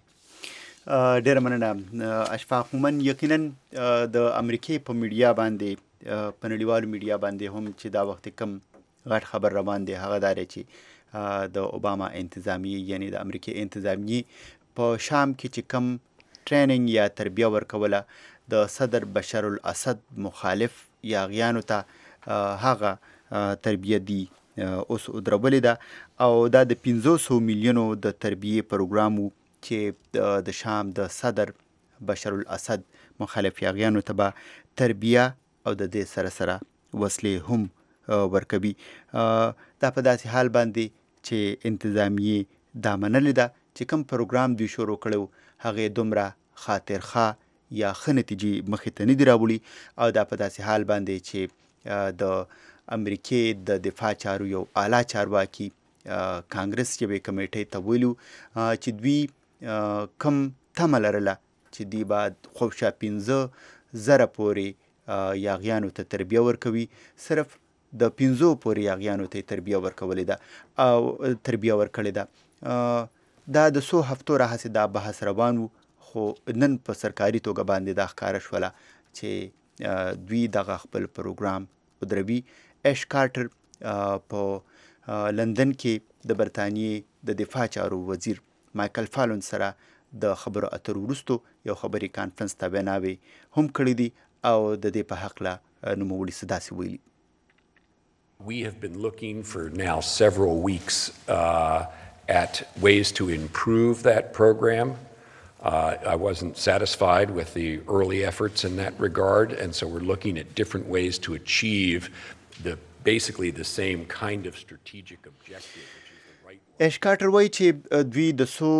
ډېره مننه اشفاق مومن. یقینا د امریکې په میډیا باندې په نړیوالو میډیا باندې هم چې دا وخت کم غټ خبر روان دی هغه دا دی چې د اوباما انتظامیه یعنی د امریکې انتظامیه په شام کې چې کم ټریننګ یا تربیه ورکوله د صدر بشار الاسد مخالف یاغیانو ته هغه تربیه دی اوس ودرولې ده او دا د 500 میلیونو د تربیې پروګرام و چې د شام د صدر بشار الاسد مخالف یاغیانو ته به تربیه او د دې سره سره وسلې هم ورکوي. دا په داسې حال باندې چې انتظامیه دا منلې ده چې کوم پروګرام دوی شروع کړی هغې دومره خاطرخواه یا ښه نتیجې مخې ته نه دي راوړي او دا په داسې حال باندې چې د امریکې د دفاع چارو یو اعلی چارواکي کانګرس یوې کمیټې ته ویلو چې دوی کم تمه لرله چې دوی به خوشا 15,000 پورې یاغیانو ته تربیه ورکوي. صرف د 15 پورې یاغیانو ته تربیه ورکولې ده او تربیه ورکړې ده. دا د څو هفتو راهیسې دا بحث روان و، خو نن په سرکاري توګه باندې دا ښکاره شوله چې دوی دغه خپل پروګرام دروي ایش کارټر په لندن کې د برطانیې د دفاع چارو وزیر مایکل فالون سره د خبرو اترو وروستو یو خبري کانفرنس ته ویناوې هم کړې دي او د دې په هکله نوموړي څه داسې ویلي. We have been looking for now several weeks at ways to improve that program. I wasn't satisfied with the early efforts in that regard, and so we're looking at different ways to achieve basically the same kind of strategic objective, which is the right one. ایش کارټر وایي چې دوی د څو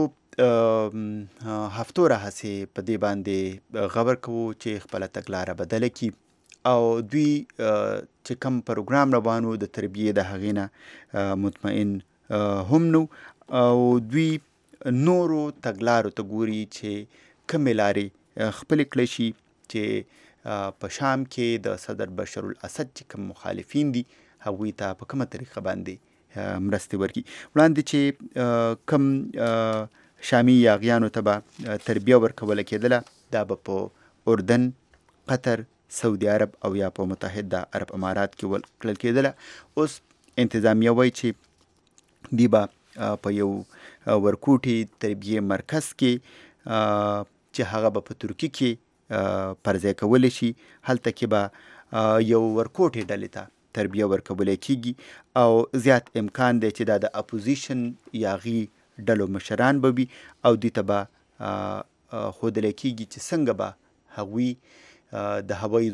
هفتو راهسې په دې باندې خبر کوو چې خپله تګلاره بدله کړي او دوی چې کوم پروګرام روان و د تربیې د هغې نه مطمئن هم نو او دوی نورو تګلارو ته ګوري چې کومې لارې خپلې کړی شي چې په شام کې د صدر بشر الاسد چې کوم مخالفین دي هغوی ته په کومه طریقه باندې مرستې ورکړي. وړاندې چې کوم شامي یاغیانو ته به تربیه ورکوله کېدله دا به په اردن، قطر، سعودي عرب او یا په متحده عرب امارات کې ورکړل کېدله. اوس انتظامیه وایي چې دی به په یو ورکوټي تربیې مرکز کې چې هغه به په ترکي کې پرځای کولی شي، هلته کې به یو ورکوټي ډلې ته تربیه ورکولی کېږي او زیات امکان دی چې دا د اپوزیشن یاغي ډلو مشران به وي او دوی ته به ښودلی کېږي چې څنګه به هغوی د هوایي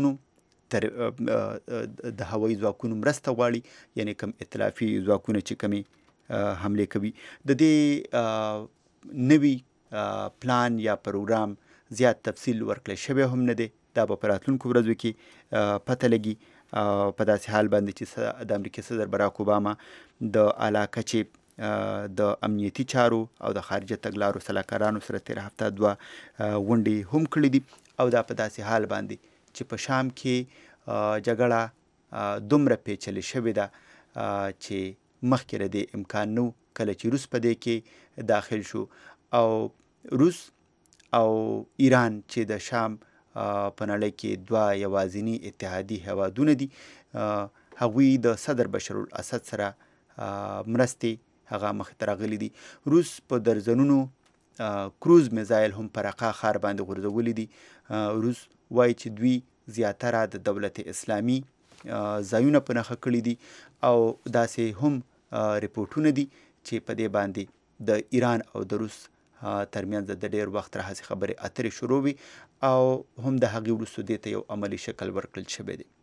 ځواکونو مرسته غواړي، یعنی کوم ائتلافي ځواکونه چې کومې حملې کوي. د دې نوي پلان یا پروګرام زیات تفصیل ورکړی شوی هم نه دی. دا به په راتلونکو ورځو کې پته لګي په داسې حال باندې چې د امریکې صدر براک اوباما د اعلی کچې د امنیتي چارو او د خارجه تګلارو سلاکارانو سره تېره هفته 2 غونډې هم کړې دي او دا په داسې حال باندې چې په شام کې جګړه دومره پیچلې شوې ده چې مخکې له دې امکان نه و کله چې روس په دې کې داخل شو او روس او ایران چې د شام په نړۍ کې 2 یوازیني اتحادي هیوادونه دي هغوی د صدر بشر الاسد سره مرستې هغه مخې ته راغلي دي. روس په درزنونو کروز میزایل هم په رقا ښار باندې غورځولي دي. روس وایي چې دوی زیاتره د دولت اسلامي ځایونه په نښه کړي دي او داسې هم ریپورټونه دي چې په دې باندې د ایران او د روس ترمنځ د ډېر وخت راهیسې خبرې اترې شروع وي او هم د هغې وروسته دې ته یو عملي شکل ورکړل شوی دی.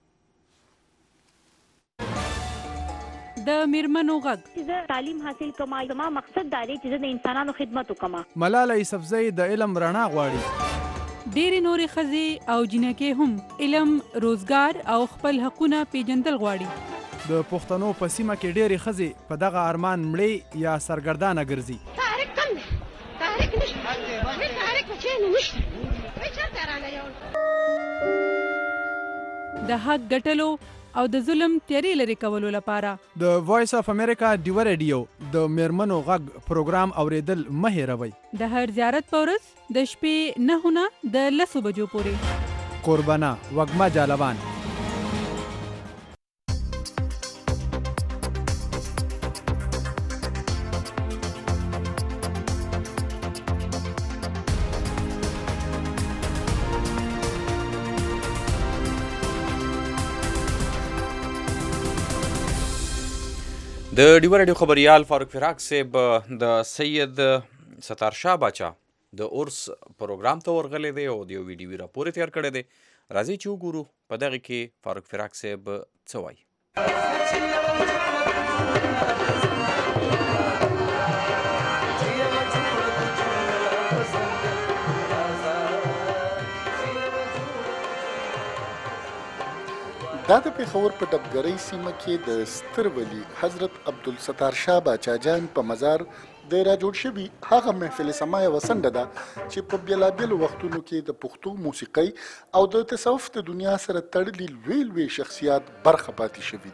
د میرمنو غږ زه تعلیم حاصل کوم، زما مقصد دا دی چې زه د انسانانو خدمت وکړم. ملاله یوسفزۍ د علم رڼا غواړي. ډېرې نورې ښځې او جینکې هم علم، روزګار او خپل حقونه پیژندل غواړي. د پښتنو په سیمه کې ډېرې ښځې په دغه ارمان مړې یا سرګردانه ګرځي. تحریک کم دی، تحریک نشته، تحریک په چینو نشته، چېرته رانه یو د حق ګټلو او د ظلم تیارې لرې کولو لپاره د وایس اف امریکا ډیوه ریډیو د میرمنو غږ پروګرام اوریدل مه هېروئ. د هر زیارت په ورځ د شپې 9 نه د 10 بجو پورې. قربانه وږمه جالبان. د ډیوه راډیو خبریال فاروق فراق صاحب د سید ستار شاه باچا د عرس پروګرام ته ورغلی دی او د یو ویډیوي راپور یې تیار کړی دی. راځئ چې وګورو په دغې کې فاروق فراق صاحب څه وایي. دا د پېښور په ډبګرۍ سیمه کې د ستر ولي حضرت عبدالستار شاه باچا جان په مزار د راجوړ شوي هغه محفل سما یوه څنډه ده چې په بېلابېلو وختونو کې د پښتو موسیقۍ او د تصوف د دنیا سره تړلي لوی لوی شخصیات برخه پاتې شوي دي.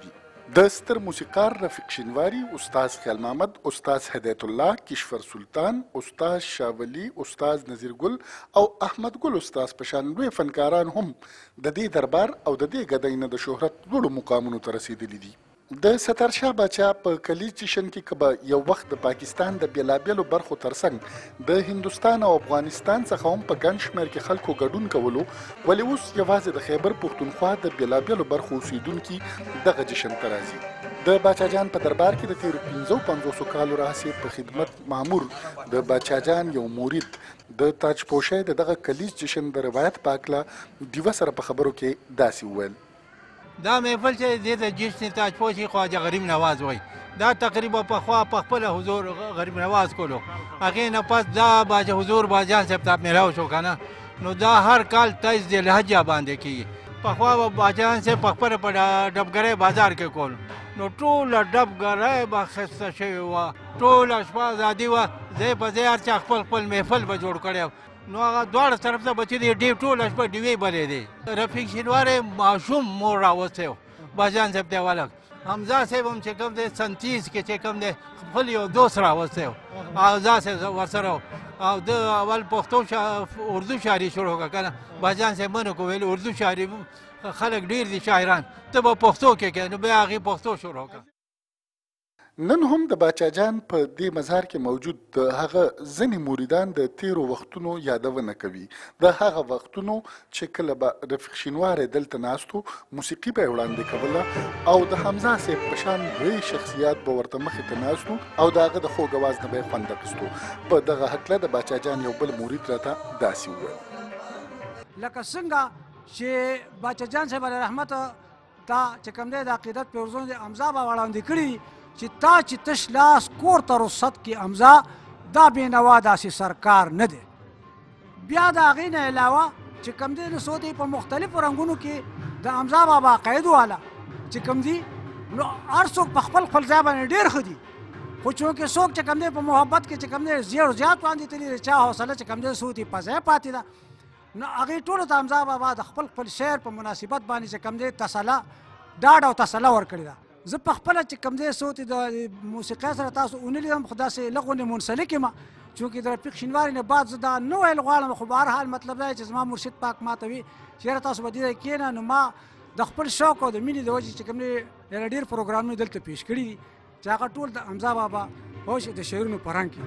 د ستر موسیقار رفیق شینواری، استاد خیال محمد، استاد هدایت الله، کشور سلطان، استاد شاولی، استاد نذیر ګل او احمد ګل استاد په شان لوی فنکاران هم د دې دربار او د دې ګدۍ نه د شهرت لوړو مقامونو ته رسېدلي دي. د سترشاه باچا په کلیز جشن کې که به یو وخت د پاکستان د بېلابېلو برخو ترڅنګ د هندوستان او افغانستان څخه هم په ګڼ شمېر کې خلکو ګډون کولو، ولې اوس یوازې د خیبر پښتونخوا د بېلابېلو برخو اوسیدونکي دغه جشن ته راځي. د باچا جان په دربار کې د تیرو 55 کالو راهیسې په خدمت مامور د باچا جان یو مرید د تاج پوشۍ د دغه کلیز جشن د روایت په هکله ډیوه سره په خبرو کې داسې وویل: دا محفل چې دې د جشن تاج پوشي خواجه غریب نواز وایي، دا تقریبا پخوا په خپله حضور غریب نواز کولو، هغې نه پس دا باجه حضور باجان صاحب ته میلاو شو که نه، نو دا هر کال 23 ذوالحجه باندې کېږي. پخوا به باجان صاحب په خپله په ډبګرۍ بازار کې کول، نو ټوله ډبګرۍ به ښایسته شوې وه، ټوله شپه ازادي وه، ځای په ځای هر چا خپل خپل محفل به جوړ کړی، نو هغه دواړه طرف ته به چې دی ډېر ټوله شپه ډیوې بلې دی. رفیق شینواری ماشوم مور راوستی و، باجان صاحب ته ولګ، حمزه صاحب هم چې کوم دی 37 کې چې کوم دی خپل یو دوست راوستی و، حمزه صاحب ورسره و، او د اول پښتو اردو شاعري شروع کړه که نه، باجان صاحب منو کو ویل اردو شاعري خلک ډېر دي شاعران، ته به پښتو کې کوې، نو بیا هغې پښتو شروع کړه. نن هم د باچا جان په دې مزار کې موجود د هغه ځینې مریدان د تیرو وختونو یادونه کوي، د هغه وختونو چې کله به رفیق شینواری دلته ناستو، موسیقي به یې وړاندې کوله او د حمزه صاحب په شان لوی شخصیات به ورته مخې ته ناستو او د هغه د خوږ اواز نه به یې خوند اخیستو. په دغه هکله د باچا جان یو بل مرید راته داسې وویل: لکه څنګه چې باچا جان صاحب علیه رحمت ته چې کوم دی د عقیدت پیرزون د حمزه به وړاندې کړي چې تا چې تش لاس کور ته رخصت کې حمزه دا بېنوا داسې سرکار نه دی. بیا د هغې نه علاوه چې کوم دی نو څو دی په مختلفو رنګونو کې د حمزه بابا عقایدو والا چې کوم دی نو هر څوک په خپل خپل ځای باندې ډېر ښه دي، خو چونکې څوک چې کوم دی په محبت کې چې کوم دی زیات باندې تلي دی، چا حوصله چې کوم دی څو دی په ځای پاتې ده، نو هغې ټولو ته حمزه بابا د خپل خپل شعر په مناسبت باندې چې کوم دی تسله ډاډ او تسله ورکړې ده. زه په خپله چې کوم دی څو د موسیقۍ سره تاسو ونه لیدم، خو داسې لږ غوندې منسلک یم، چونکې د رفیق شینواري نه بعد زه دا نه ویل غواړم، خو به هر حال مطلب دا چې زما مرشد پاک ما ته وي چې یاره تاسو به دې ځای کښېنه، نو ما د خپل شوق او د مینې د وجې چې کوم دی یاره ډېر پروګرامونه دلته پیش کړي دي چې هغه ټول د حمزه بابا هوش د شعرونو په رنګ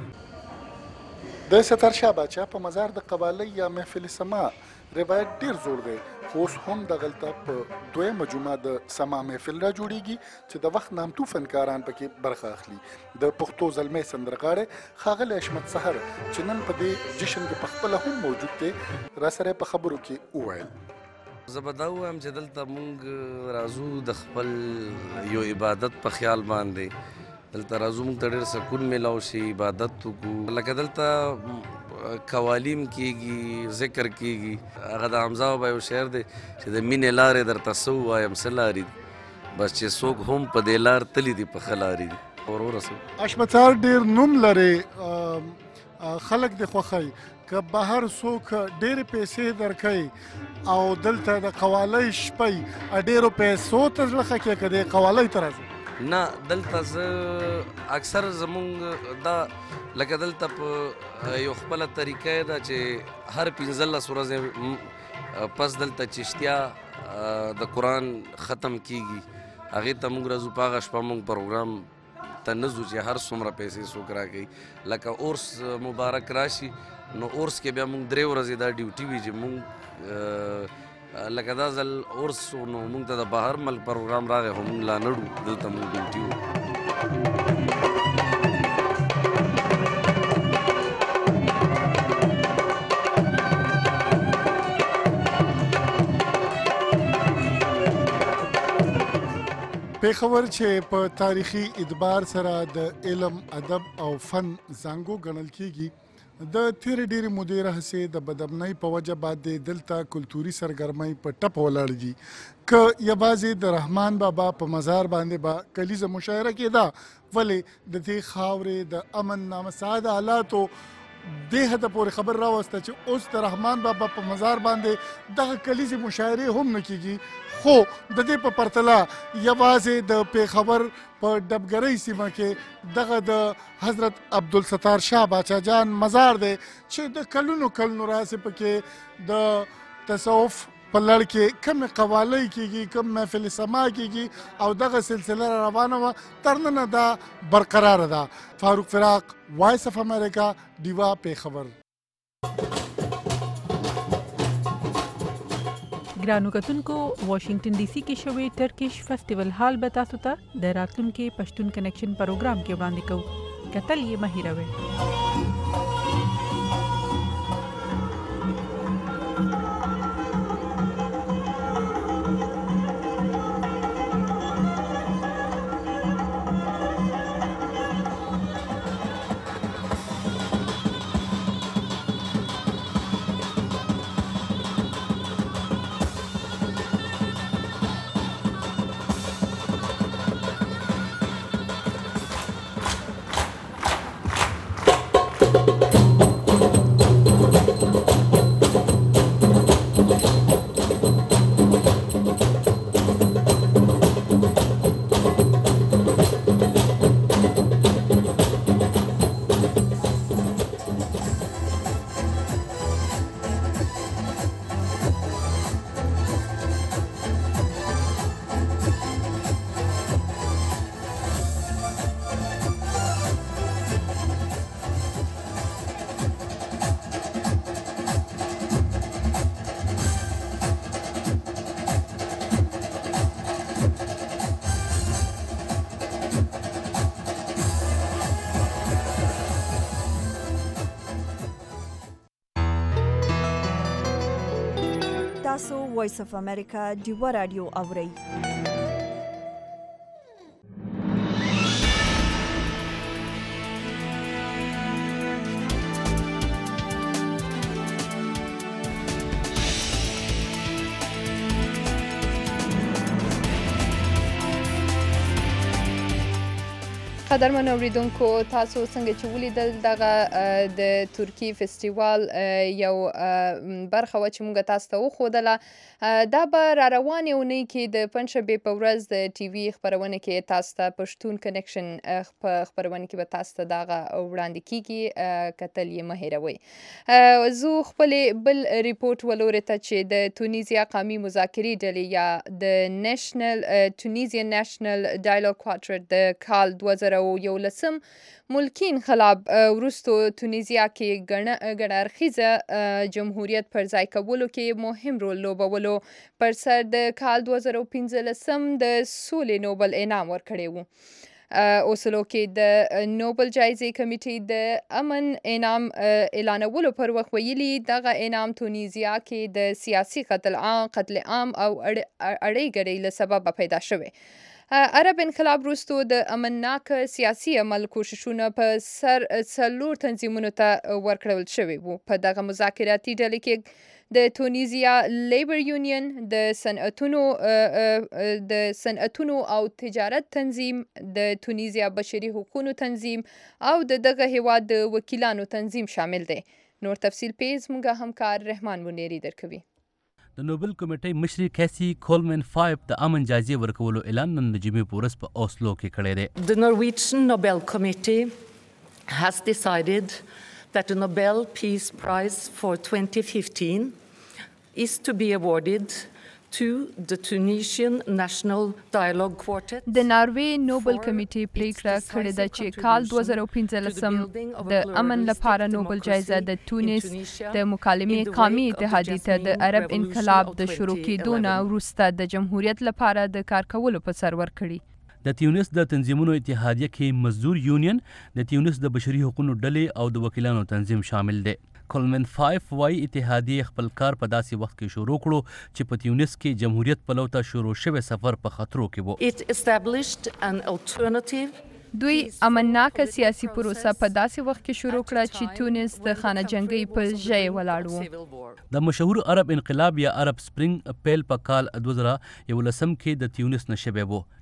کې. د سترشاه باچا په مزار د قوالی یا محفل سما روایت ډیر زوړ دی، خو اوس هم دغلته په دویمه جمعه د سما محفل را جوړیږي چې د وخت نامتو فنکاران پکې برخه اخلي. د پښتو زلمی سندرغاړی ښاغلی اشمت سحر چې نن په دې جشن کې پخپله هم موجود دی، را سره په خبرو کې وویل: زه به دا ووایم چې دلته مونږ راځو د خپل یو عبادت په خیال باندې، دلته راځو مونږ ته ډېر سکون میلاو شي، عبادت وکړو، لکه دلته قوالیم کېږي، ذکر کېږي. هغه د حمزه بابا یو شعر دی چې د مینې لارې درته څه ووایم څه لارې دي، بس چې څوک هم په دې لار تلي دي په ښه لارې دي. ورورسو اشمت سحر ډېر نوم لري، خلک دې خوښوي، که بهر څوک ډېرې پیسې درکوي او دلته د قوالۍ شپی ډېرو پیسو ته زړه ښه کوي، که دې قوالۍ ته راځي؟ نه، دلته زه اکثر زمونږ دا لکه دلته په یو خپله طریقه ده چې هر 15 ورځې پس دلته چشتیا د قرآن ختم کیږي، هغې ته مونږ راځو، په هغه شپه مونږ پروګرام ته نه ځو چې هر څومره پیسې څوک راکوي. لکه اورس مبارک راشي نو اورس کې بیا مونږ 3 ورځې دا ډیوټي وي چې مونږ لکه دا ځل اورس نو مونږ ته د بهر ملک پروګرام راغی، خو مونږ لا نه ډو، دلته مونږ ډیوټي وو. پېښور چې په تاریخي اعتبار سره د علم، ادب او فن زانګو ګڼل کېږي، د تیرې ډېرې مودې راهیسې د بدامنۍ په وجه باندې دلته کلتوري سرګرمۍ په ټپه ولاړ دي. که یوازې د رحمان بابا په مزار باندې به کلیزه مشاعره کېده، ولې د دې خاورې د امن نامساعده حالاتو دې حده پورې خبر راوسته چې اوس د رحمان بابا په مزار باندې دغه کلیزې مشاعرې هم نه کیږي، خو د دې په پرتله یوازې د پیښور په ډبګرۍ سیمه کې دغه د حضرت عبدالستار شاه باچا جان مزار دی چې د کلونو راهیسې پکې د تصوف په لړ کې کمې قوالۍ کیږي، کم محفل سما کیږي او دغه سلسله روانه وه، تر ننه دا برقراره ده. فاروق فراق، وایس اف امریکا، ډیوا، پیښور. ګرانو کتونکو، واشنگټن ډي سي کې شوی ټرکیش فیسټیوال حال به تاسو ته د راتلونکي پښتون کنیکشن پروګرام کې وړاندې کوو. کتل یې مه هیروئ. تاسو وایس اف امریکا ډیوا رادیو اورئ. قدرمن اوریدونکو، تاسو څنګه چې ولیدل دغه د ترکی فستیوال یو برخه وه چې موږ تاسو ته وښودله. دا به را روانې اونۍ کې د پنجشنبې په ورځ د ټي وي خپرونه کې تاسو ته پښتون کنیکشن په خپرونه کې به تاسو ته دغه وړاندې کیږي. کتل یې مه هیروئ. زه خپلې بل ریپورټ ولورې ته چې د تونیزیا قومي مذاکرې ډلې یا د تونیزیان نیشنل ډایالوګ کوارټر د کال 2011 ملکي انقلاب وروستو تونیزیا کې ګڼه اړخیزه جمهوریت پر ځای کولو کې مهم رول لوبولو پر سر د کال 2015 د سولې نوبل انعام ورکړی و. اوسلو کې د نوبل جایزې کمیټې د امن انعام اعلانولو پر وخت ویلي دغه انعام تونیزیا کې د سیاسي قتل عام او اړې ګډې له سببه پیدا شوی. عرب انقلاب وروستو د امنناک سیاسي عمل کوششونه په سر 4 تنظیمونو ته ورکړل شوي وو. په دغه مذاکراتي ډلې کې د تونیزیا لیبر یونین، د صنعتونو او تجارت تنظیم، د تونیزیا بشري حقوقو تنظیم او دغه هیواد د وکیلانو تنظیم شامل دی. نور تفصیل پیز موږ همکار رحمان منیری درکوي. د نوبل کمیټې مشري کیسی کولمن 5 د امن جایزې ورکولو اعلان نن د جمعې په ورځ په اوسلو کې کړی دی. The Norwegian Nobel Committee has decided that the Nobel Peace Prize for 2015 is to be awarded to the Tunisian National Dialogue Quartet. د ناروې نوبل کمیټې پریکړه کړې ده چې کال 2015 د امن لپاره نوبل جایزه د تونس د مکالمې قومي اتحادیې ته د عرب انقلاب د شروع کېدو نه وروسته د جمهوریت لپاره د کار کولو په سر ورکړي. د تیونس د تنظیمونو اتحادیه کې مزدور یونین، د تیونس د بشري حقوقو ډلې او د وکیلانو تنظیم شامل دی. کولمن 5 وايي اتحادیه خپل کار په داسې وخت کې شروع کړو چې په تیونس کې جمهوریت په لور ته شروع شوی سفر په خطرو کې وو. It established an alternative. دوی امنناکه سیاسي پروسه په داسې وخت کې شروع کړه چې تونس د خانه جنګۍ په ژۍ ولاړ و. د مشهور عرب انقلاب یا عرب سپرینګ پیل په کال 2011 کې د تیونس نه شوی و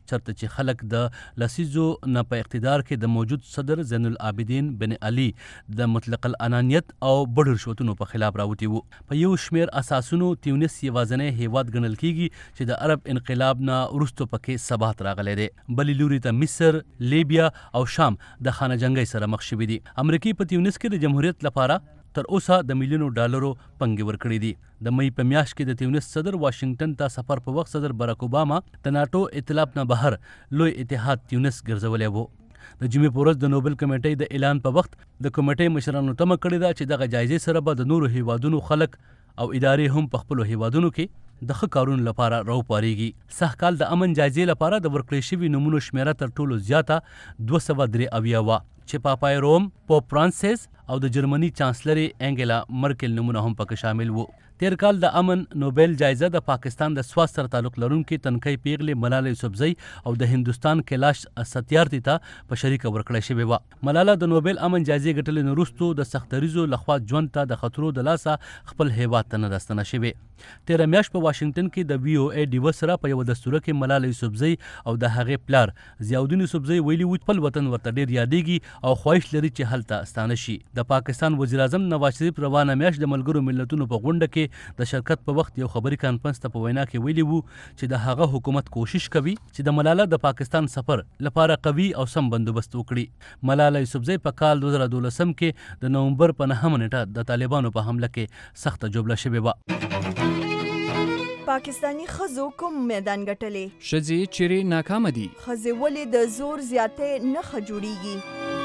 چرته چې خلک د لسیزو نه په اقتدار کې د موجود صدر زین العابدین بن علي د مطلق العنانیت او بډو رشوتونو په خلاف راوتی وو. په یو شمیر اساسونو تیونس یوازینی هیواد ګڼل کیږي چې د عرب انقلاب نه وروسته پکې ثبات راغلی دی. بلې لوري ته مصر، لیبیا او شام د خانه جنګۍ سره مخ شوي دي. امریکای په تیونس کې د جمهوریت لپاره تر اوسه د میلیونو ډالرو پنګې ورکړي دي. د مئی په میاشت کې د تیونس صدر واشنگټن ته سفر په وخت صدر براک اوباما د ناټو ائتلاف نه بهر لوی اتحاد تیونس ګرځولی وو. د جمعې په ورځ د نوبل کمیټې د اعلان په وخت د کمیټې مشرانو تمه کړې ده چې دغه جایزې سره به د نورو هیوادونو خلک او ادارې هم په خپلو هیوادونو کې د ښه کارونو لپاره راوپارېږي. سږ کال د امن جایزې لپاره د ورکړې شوي نومونو شمیره تر ټولو زیاته 283 وه چې پاپای روم، پوپ فرانسیس او د جرمني چانسلري انګلا مرکل نمونه هم پکې شامل وو. تیر کال د امن نوبل جایزه د پاکستان د سوات سره تعلق لرونکي تنکۍ پیغلې ملاله یوسفزۍ او د هندوستان کیلاش ستیارتي ته په شریکه ورکړی شوې وه. ملاله د نوبل امن جایزې ګټلې نه وروستو د سختدریزو لخوا ژوند ته د خطرو د لاسه خپل هیواد ته نه ده ستنه شوې. تیره میاشت په واشنګټن کې د وی او ای ډیو سره په یوه دستوره کې ملاله یوسفزۍ او د هغې پلار ضیاءالدین یوسفزۍ ویلي وو خپل وطن ورته ډېر یادېږي او خواهش لري چې هلته ستانه شي. د پاکستان وزیر اعظم نواز شریف روانه میاشت د ملګرو ملتونو په غونډه کې د شرکت په وخت یو خبري کانفرنس ته په وینا کې ویلي وو چې د هغه حکومت کوشش کوي چې د ملاله د پاکستان سفر لپاره قوي او سم بندوبست وکړي. ملاله یوسفزۍ په کال 2012 کې د نومبر په 9 نیټه د طالبانو په حمله کې سخته جوړه شوې وه. پاکستانی خزو کوم میدان ګټلې؟ ښځې چیرې ناکامه دي؟ ښځې ولې د زور زیاتې نه جوړیږي؟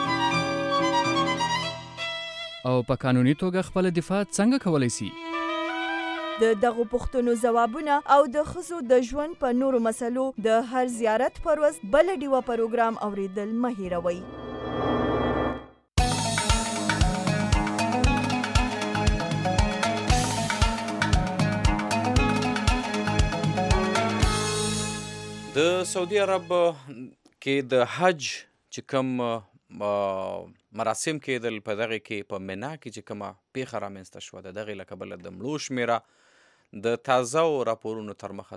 او په قانوني توګه خپل دفاع څنګه کولی سي؟ د دغو پوښتنو ځوابونه او د ښځو د ژوند په نورو مسلو د هر زیارت پر ورځ بله ډیوه پروګرام اوریدل مه هیروئ. د سعودي عرب کې د حج چې کوم مراسم کېدل په دغه کې په مینا کې چې کومه پیښه رامنځته شوه د دغې له کبله د مړو شمېره د تازه راپورونو تر مخه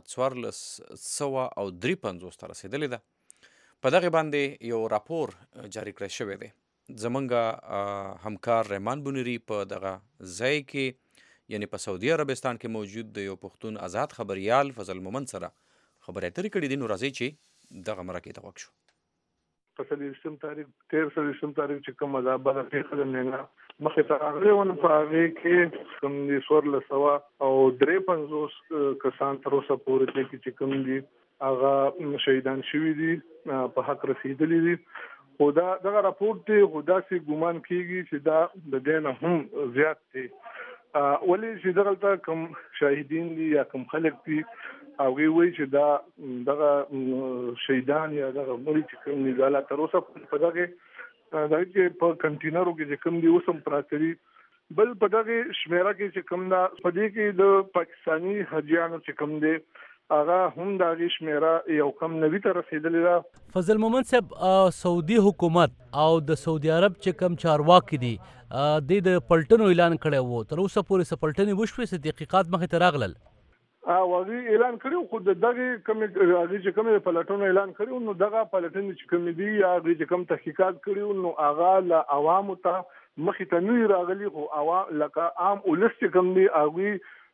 1453 ته رسېدلې ده. په دغې باندې یو راپور جاری کړی شوی دی. زمونږ همکار رحمان بونیری په دغه ځای کې یعنی په سعودي عربستان کې موجود د یو پښتون آزاد خبریال فضل مومند سره خبرې اترې کړي دي. نو راځئ چې دغه مرکې ته غوږ شو. په 13 تاریخ چې کوم عذابه پیښه د مینا مخې ته راغلی ونه په هغې کې کوم دي 1453 کسان تر اوسه پورې کې چې کوم دي هغه شهیدان شوي دي په حق رسېدلي دي. خو دغه راپورټ دی خو داسې ګمان کېږي چې دا د دې نه هم زیات دی. ولې چې دغلته کوم شاهدین دي یا کوم خلک دي هغوی وایي چې دغه شهیدان یا دغه مړي چې کوم دي دا لا تر اوسه په دغې کې په کنټینرو کې چې کوم دي اوس هم پراته دي. بل په دغې شمېره کې چې کوم ده په دې کې د پاکستاني حاجیانو چې کوم دی هغه هم د هغې شمېره یو کم 90 ته رسېدلې ده. فضل مومند صاحب، سعودي حکومت او د سعودي عرب چې کوم چارواکي دي د پلټنو اعلان کړی و، تر اوسه پورې څه پلټنې وشوې، څه تحقیقات مخې ته راغلل؟ هغوی اعلان کړي خو د دغې هغې چې کومې پلټنو اعلان کړي نو دغه پلټنې چې کومې دي یا هغې چې کوم تحقیقات کړي نو هغه له عوامو ته مخې ته نه وي راغلي. خو لکه عام ولس چې کوم دي هغوی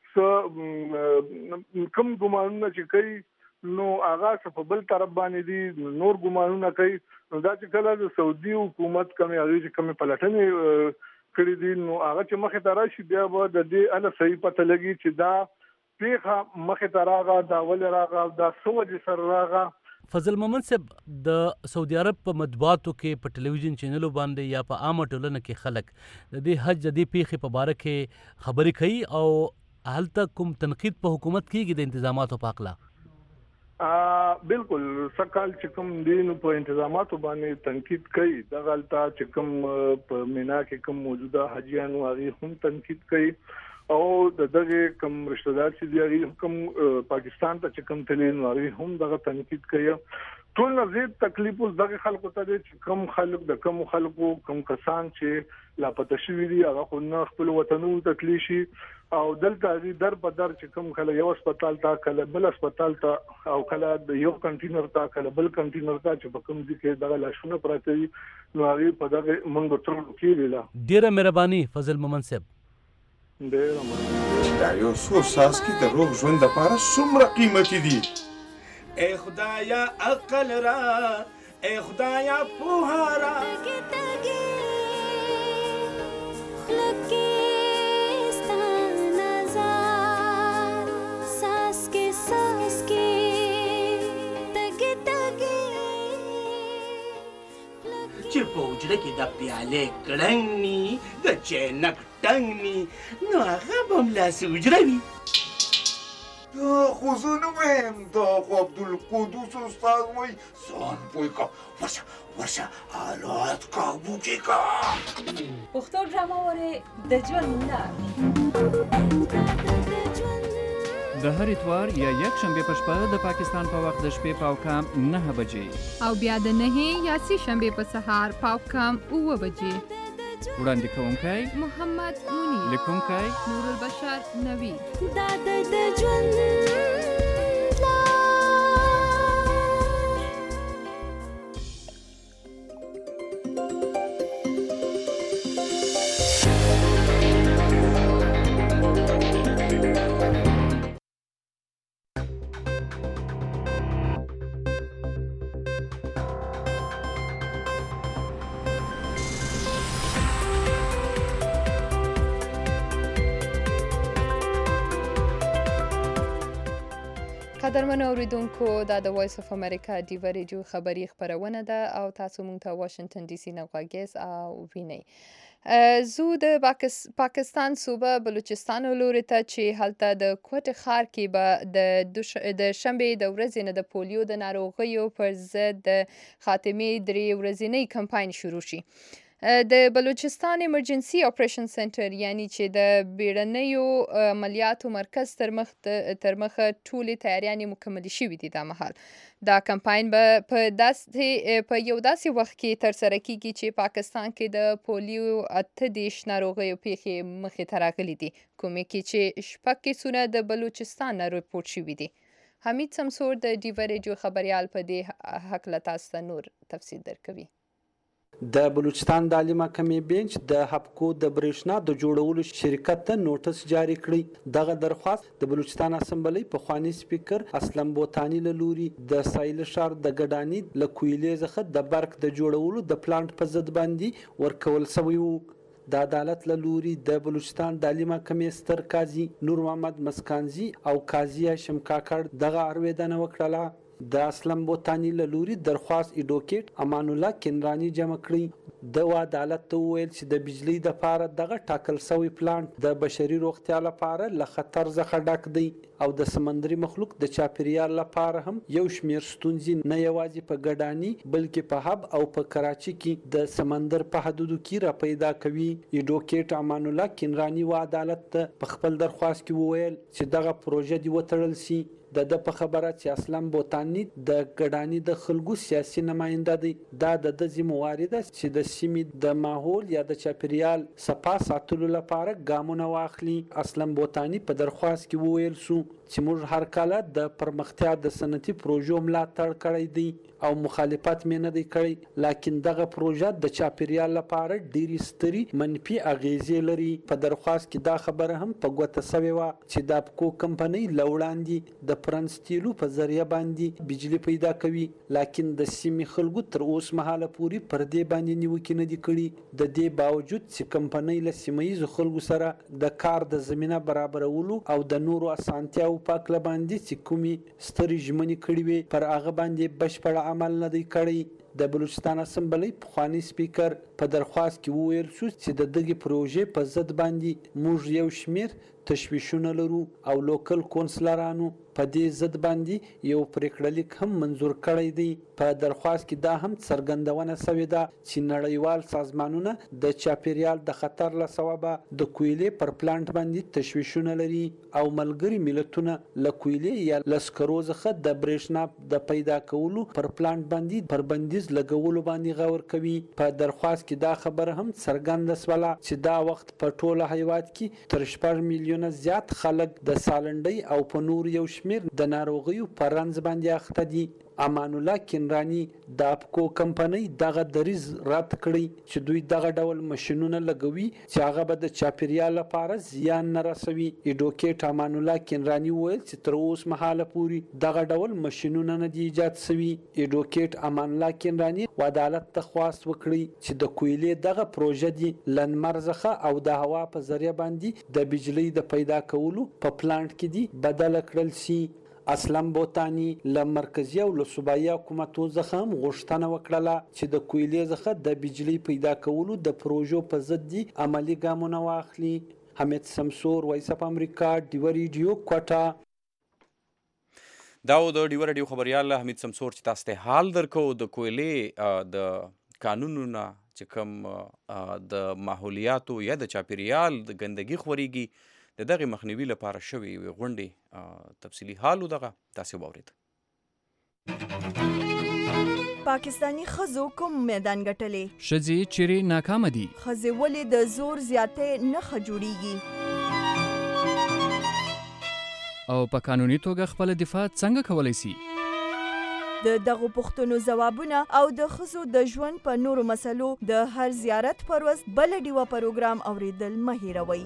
کوم ګمانونه چې کوي نو هغه څه په بل طرف باندې دي نور ګمانونه کوي. نو دا چې کله د سعودي حکومت کومې هغې چې کومې پلټنې کړي دي نو هغه چې مخې ته راشي بیا به د دې اله صحیح پته لګي چې دا پیښه مخې ته راغله، دا ولې راغله، دا څه وجې سره راغله. فضل مومند صاحب، د سعودي عرب په مطبوعاتو کې په ټلویزیون چینلو باندې یا په عامه ټولنه کې خلک د دې حج د دې پیښې په باره کې خبرې کوي او هلته کوم تنقید په حکومت کېږي د انتظاماتو په هکله؟ بالکل سکال چې کوم دی نو په انتظاماتو باندې تنقید کوي. دغه هلته چې کوم په مینا کې کوم موجوده حاجیانو هغې هم تنقید کوي. او دغه کم رشتہ دار چې دی کم پاکستان ته چې کم تلین واري هم دغه تنقید کوي ټول زیات تکلیف دغه خلکو ته چې کم خلک د کم خلکو کم کسان چې لا پته شوی دي هغه خو نه خپل وطنونو ته تللی شي او دلته در په در چې کم خلک یو هسپتال ته کله بل هسپتال ته او کله د یو کنټینر ته کله بل کنټینر ته چې په کوم ځای کې دغه لاشونه پراته دي نو هغه په دغه منګو تر کې ویلا ډیره مهرباني فضل مومن صاحب دا یو څو څاڅکي د روغ ژوند لپاره څومره قیمتي دي ای خدایا عقل را ای خدایا پوها را چې په وجره کې د پیالې کړنګ ني د چینک ټنګ ني نو هغه به هملاسې وجره وي دا خو زه نه وایم دا خو عبدالقدوس استاد وایي ځان پوه کا ورشه حالات کابو کې کا پښتو ډرامه وره د ژوند لار د هر اتوار یا یک شنبه په شپه د پاکستان په وخت د شپې پاوکام 9 بجې او بیا د 9 یا سي شنبه په سهار پاوکام 9 بجې وړاندې کوونکی محمد مونی لیکونکی نور البشر نوی دا د ژوند قدرمنو اوریدونکو دا د وایس اف امریکا دیو ریډیو خبری خبرونه ده او تاسو مونږ ته واشنگټن ډي سي نه غواګیس او وینئ زو د پاکستان صوبه بلوچستان لوري ته چې هلته د کوټ ښار کې به د شنبې د ورځې نه د پولیو د ناروغیو پر ضد د خاتمې 3 ورځنی کمپاین شروع شي د بلوچستان ایمرجنسي اپریشن سنټر یعنی چې د بیړنیو عملیاتو مرکز تر مخه ټولې تیاریانې مکملې شوې دي دا مهال دا کمپاین به په یو داسې وخت کې ترسره کیږي چې پاکستان کې د پولیو 8 ناروغیو پیښې مخې ته راغلي دي کومې کې چې 6 کیسونه د بلوچستان نه ریپورټ شوي دي حمید سمسور د ډیو ریډیو خبريال په دې حق تاسو ته نور تفصیل درکوي د بلوچستان د عالی محکمې بینچ د حبکو د برېښنا د جوړولو شرکت ته نوټس جاری کړی دغه درخواست د بلوچستان اسمبلی پخوانی سپیکر اسلم بوتانی له لوري د سایل شهر د ګډانی له کویلې څخه د برق د جوړولو د پلانټ په ضد باندې ورکول شوی وو د عدالت له لوري د بلوچستان د عالی محکمې ستر قاضي نور محمد مسکانزي او قاضي هاشم کاکړ دغه اړویدنه وکړه د اسلم بوتانی له لوري درخواست ایډوکیټ امان الله کندرانی جمع کړی د عدالت ته ویل چې د بجلی د لپاره دغه ټاکل شوی پلانټ د بشري روغتیا لپاره له خطر څخه ډک دی او د سمندري مخلوق د چاپیریال لپاره هم یو شمیر ستونزې نه یوازې په ګډانی بلکې په هب او په کراچي کې د سمندر په حدودو کې را پیدا کوي ایډوکیټ امان الله کندرانی و عدالت ته په خپل درخواست کې وویل چې دغه پروژه دی وتړل شي د په خبره چې اسلام بوتانی د ګډانی د خلکو سیاسي نماینده دی دا د ذمہواری ده چې د سیمې د ماحول یا د چاپیریال صفا ساتلو لپاره ګامونه واخلي اسلام بوتانی په درخواست کې وویل شو چې موږ هر کله د پرمختیا د صنعتي پروژو ملاتړ کړی دی او مخالفت مې نه دی کړی لکن دغه پروژه د چاپیریال لپاره ډېری ستري منفي اغیزې لري په درخواست کې دا خبره هم په ګوته سوې وه چې د اپکو کمپنۍ له وړاندې د پرنسټیلو په ذریعه باندې بجلی پیدا کوي لکن د سیمې خلکو تر اوس مهاله پورې پر دې باندې نیوکې نه دي کړي د دې باوجود چې کمپنۍ له سیمه ییزو خلکو سره د کار د زمینه برابرولو او د نورو اسانتیاو په هکله باندې چې کومې سترې ژمنې کړې وې پر هغه باندې بشپړ عمل نه دی کړی د بلوچستان اسمبلی پخوانی سپیکر په درخواست کې وویل شو چې د دغه پروژې په ضد باندې موږ یو شمیر تشویشونه لرو او لوکل کونسلرانو په دې ضد باندې یو پریکړه لیک هم منظور کړی دی په درخواست کې دا هم څرګندونه شوې ده چې نړیوال سازمانونه د چاپیریال د خطر له سببه د کویلې پر پلانټ باندې تشویشونه لري او ملګري ملتونه له کویلې یا له سکرو څخه د برېښنا د پیدا کولو پر پلانټ باندې پر بندیز لګولو باندې غور کوي. په درخواست کې دا خبره هم څرګنده شوله چې دا وخت په ټوله هیواد کې تر 6 میلیونه زیات خلک د سالنډۍ او په نور یو شمیر د ناروغیو په رنځ باندې اخته دي. امان الله کینرانی د اپکو کمپنۍ دغه دریز رد کړی چې دوی دغه ډول ماشينونه لګوي چې هغه به د چاپیریال لپاره زیان نه رسوي. ایډوکیټ امان الله کینرانی وویل چې تر اوسه مهاله پورې دغه ډول ماشينونه نه دي ایجاد شوي. ایډوکیټ امان الله کینرانی عدالت ته خواست وکړي چې د کویلې دغه پروژه دی لنمر څخه او د هوا په ذریعہ باندې د بجلی د پیدا کولو په پلانټ کې دی بدل کړل شي. اسلم بوتانی له مرکزی او له صوبایي حکومتو څخه هم غوښتنه وکړه چې د کویلې څخه د بجلی پیدا کولو د پروژو په ضد دي عملی ګامونه واخلي. حمید سمسور، وایس اف امریکا، ډیو ریډیو، کوټا. دا د ډیو ریډیو خبريال حمید سمسور چې تاسو ته حال درکو د کویلې د قانونونو چې کوم د ماحولیاتو یا د چاپیریال د ګندګي خوريږي د دغه مخنیوي لپاره شوی وي غونډې تفصیلی حال دغه تاسو واورید. پاکستانی خزو کوم میدان ګټلې شذې چیرې ناکام دي خزې ولې د زور زیاتې نه خجوړيږي او په قانوني توګه خپل دفاع څنګه کولای شي. د دغه پوښتنو ځوابونه او د خزو د ژوند په نورو مسلو د هر زیارت پر ورځ بل ډیوه پروګرام اوریدل مه هیروئ.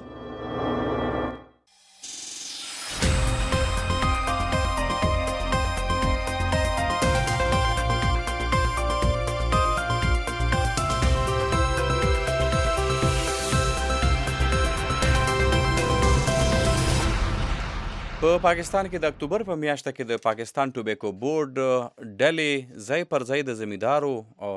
په پاکستان کې د اکتوبر په میاشت کې د پاکستان ټوبیکو بورډ ډلې ځای پر ځای د زمیدارو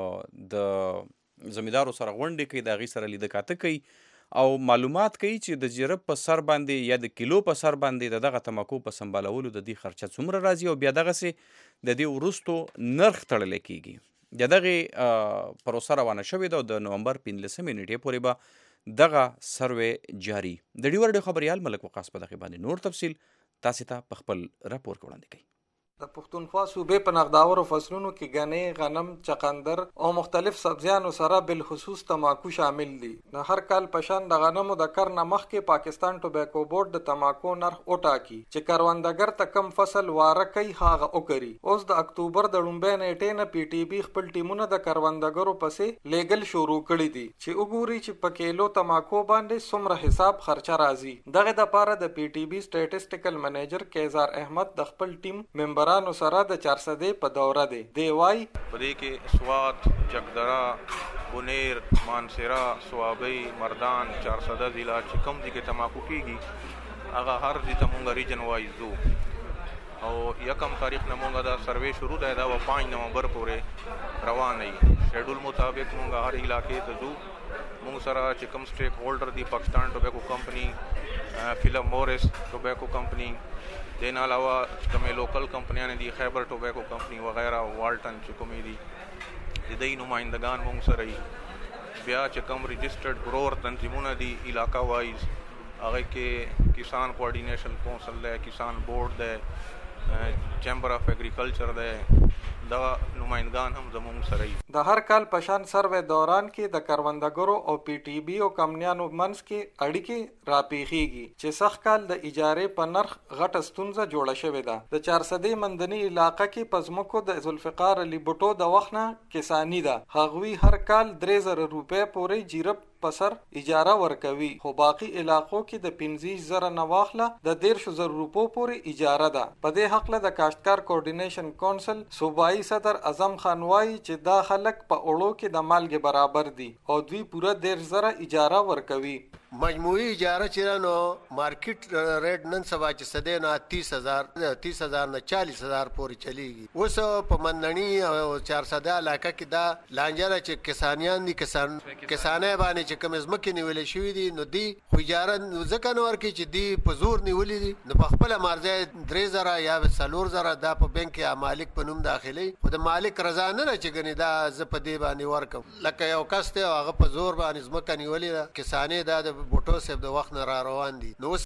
سره غونډې کوي، د هغې سره لیده کاته کوي او معلومات کوي چې د جرب په سر باندې یا د کیلو په سر باندې د دغه تماکو په سمبالولو د دې خرچه څومره راځي او بیا دغسې د دې وروستو نرخ تړلی کیږي. د دغې پروسه روانه شوې ده او د نومبر 15 نیټې پورې به دغه سروې جاري. د ډیو ریډیو خبریال ملک وقاص په دغې باندې نور تفصیل تاسو ته په خپل راپور کې وړاندې کوي. د پښتونخوا صوبې په نقداورو فصلونو کې غنې، غنم، چقندر او مختلف سبزیانو سره بالخصوص تماکو شامل دي. د هر کال په شان د غنمو د کر نه مخکې پاکستان ټوبیکو بورډ د تماکو نرخ وټاکي چې کروندګر ته کم فصل واره کوي هغه وکړي. اوس د اکتوبر د لومبۍ نیټې نه پی ټي بي خپل ټیمونه د کروندګرو پسې لیګل شروع کړي دي چې وګوري چې په کیلو تماکو باندې څومره حساب خرچه راځي. دغه د پاره د پی ټي بي سټیټسټیکل منیجر کیزار احمد د خپل ټیم ممبر نو سره د 400 په دوره دی. دی وای پدې کې سوات، چکدرا، بونیر، مانسرا، سوابي، مردان 400 ضلع چې کوم دي کې تماکو کیږي هغه هر دي ته مونږ ریجن وایز دو او یکم تاریخ نه مونږ دا سروې شروع ده دا 5 نومبر پورې روان دی. شیډول مطابق مونږ هر علاقې ته ځو. مونږ سره چې کوم سټیک هولډر دی پاکستان ټوبیکو کمپنی، فلم مورس ټوبیکو کمپنی، دین علاوه کومې لوکل کمپنیانې دي خیبر ټوبیکو کمپنی وغیرہ والټن چې کومې دي د دې نمائندگان مونږ سره یې. بیا چې کوم رجسټرډ ګروور تنظیمونه دي علاقه وایز هغه کې کسان کوارډینیشن کونسل دی، کسان بورډ دی، چیمبر اف ایگریکلچر دی، دا نمائندگان هم زموږ سره دي. د هر کال په شان سروې دوران کې د کروندګرو او پی ټي بي او کمپنیانو منځ کې اړیکې راپیخیږي چې سخت کال د اجارې په نرخ غټه ستونزه جوړه شوې ده. د 400 مندني علاقه کې پزمکو د ذوالفقار علي بوټو د وخت نه کسانی ده. هغوی هر کال 3000 روپۍ پورې جیرب پسر اجاره ورکوي خو باقی علاقو کې د 15000 نه واخله د 15000 روپو پورې اجاره ده. په دې حق له د کاشتکار کوارډینیشن کونسل صوبایي صدر اعظم خان وایي چې دا خلک په اړو کې د مالګې برابر دي او دوی پوره 10000 اجاره ورکوي. مجموعي اجاره چې نو مارکیټ ریټ نن سبا چې سده نه 30,000 نه 40,000 پورې چلیږي. اوس په مندنی او 400 علاقه کې دا لانجره چې کسانیان دي کسانه باندې چې کوم ځمکې نیولې شوې دي نو دی خو اجاره ځکه نه ورکړي چې دی په زور نیولې دي نو په خپل مرزه 3,000 یا 4,000 دا په بانک کې مالک په نوم داخلي خو د مالک رضا نه چې ګنې دا ز په دی باندې ورکم لکه یو کس ته هغه په زور باندې ځمکه نیولې کسانه دا د بوټو سیب د وخت نه را روان دي. نو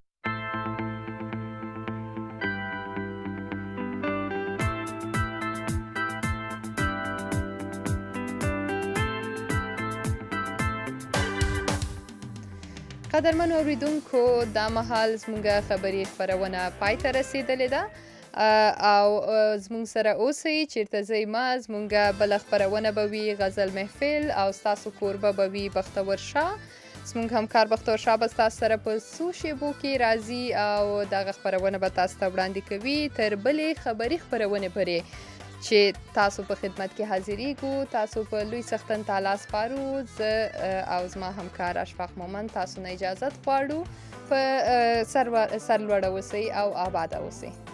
قدرمنو اوریدونکو دا مهال زموږ خبري خپرونه پای ته رسیدلې ده او زموږ سره اوسئ چیرته ځئ ما زموږ بله خپرونه به وي غزل محفل او ستاسو کوربه به وي بختور شاه. زموږ همکار بختور شاه به ستاسو سره په څو شیبو کې راځي او دغه خپرونه به تاسو ته وړاندې کوي تر بلې خبري خپرونې پورې چې تاسو په خدمت کې حاضرېږو. تاسو په لوی سختن تعالی سپارو. زه او زما همکار اشفاق مومن تاسو نه اجازت غواړو. په سر لوړه اوسئ او آباده اوسئ.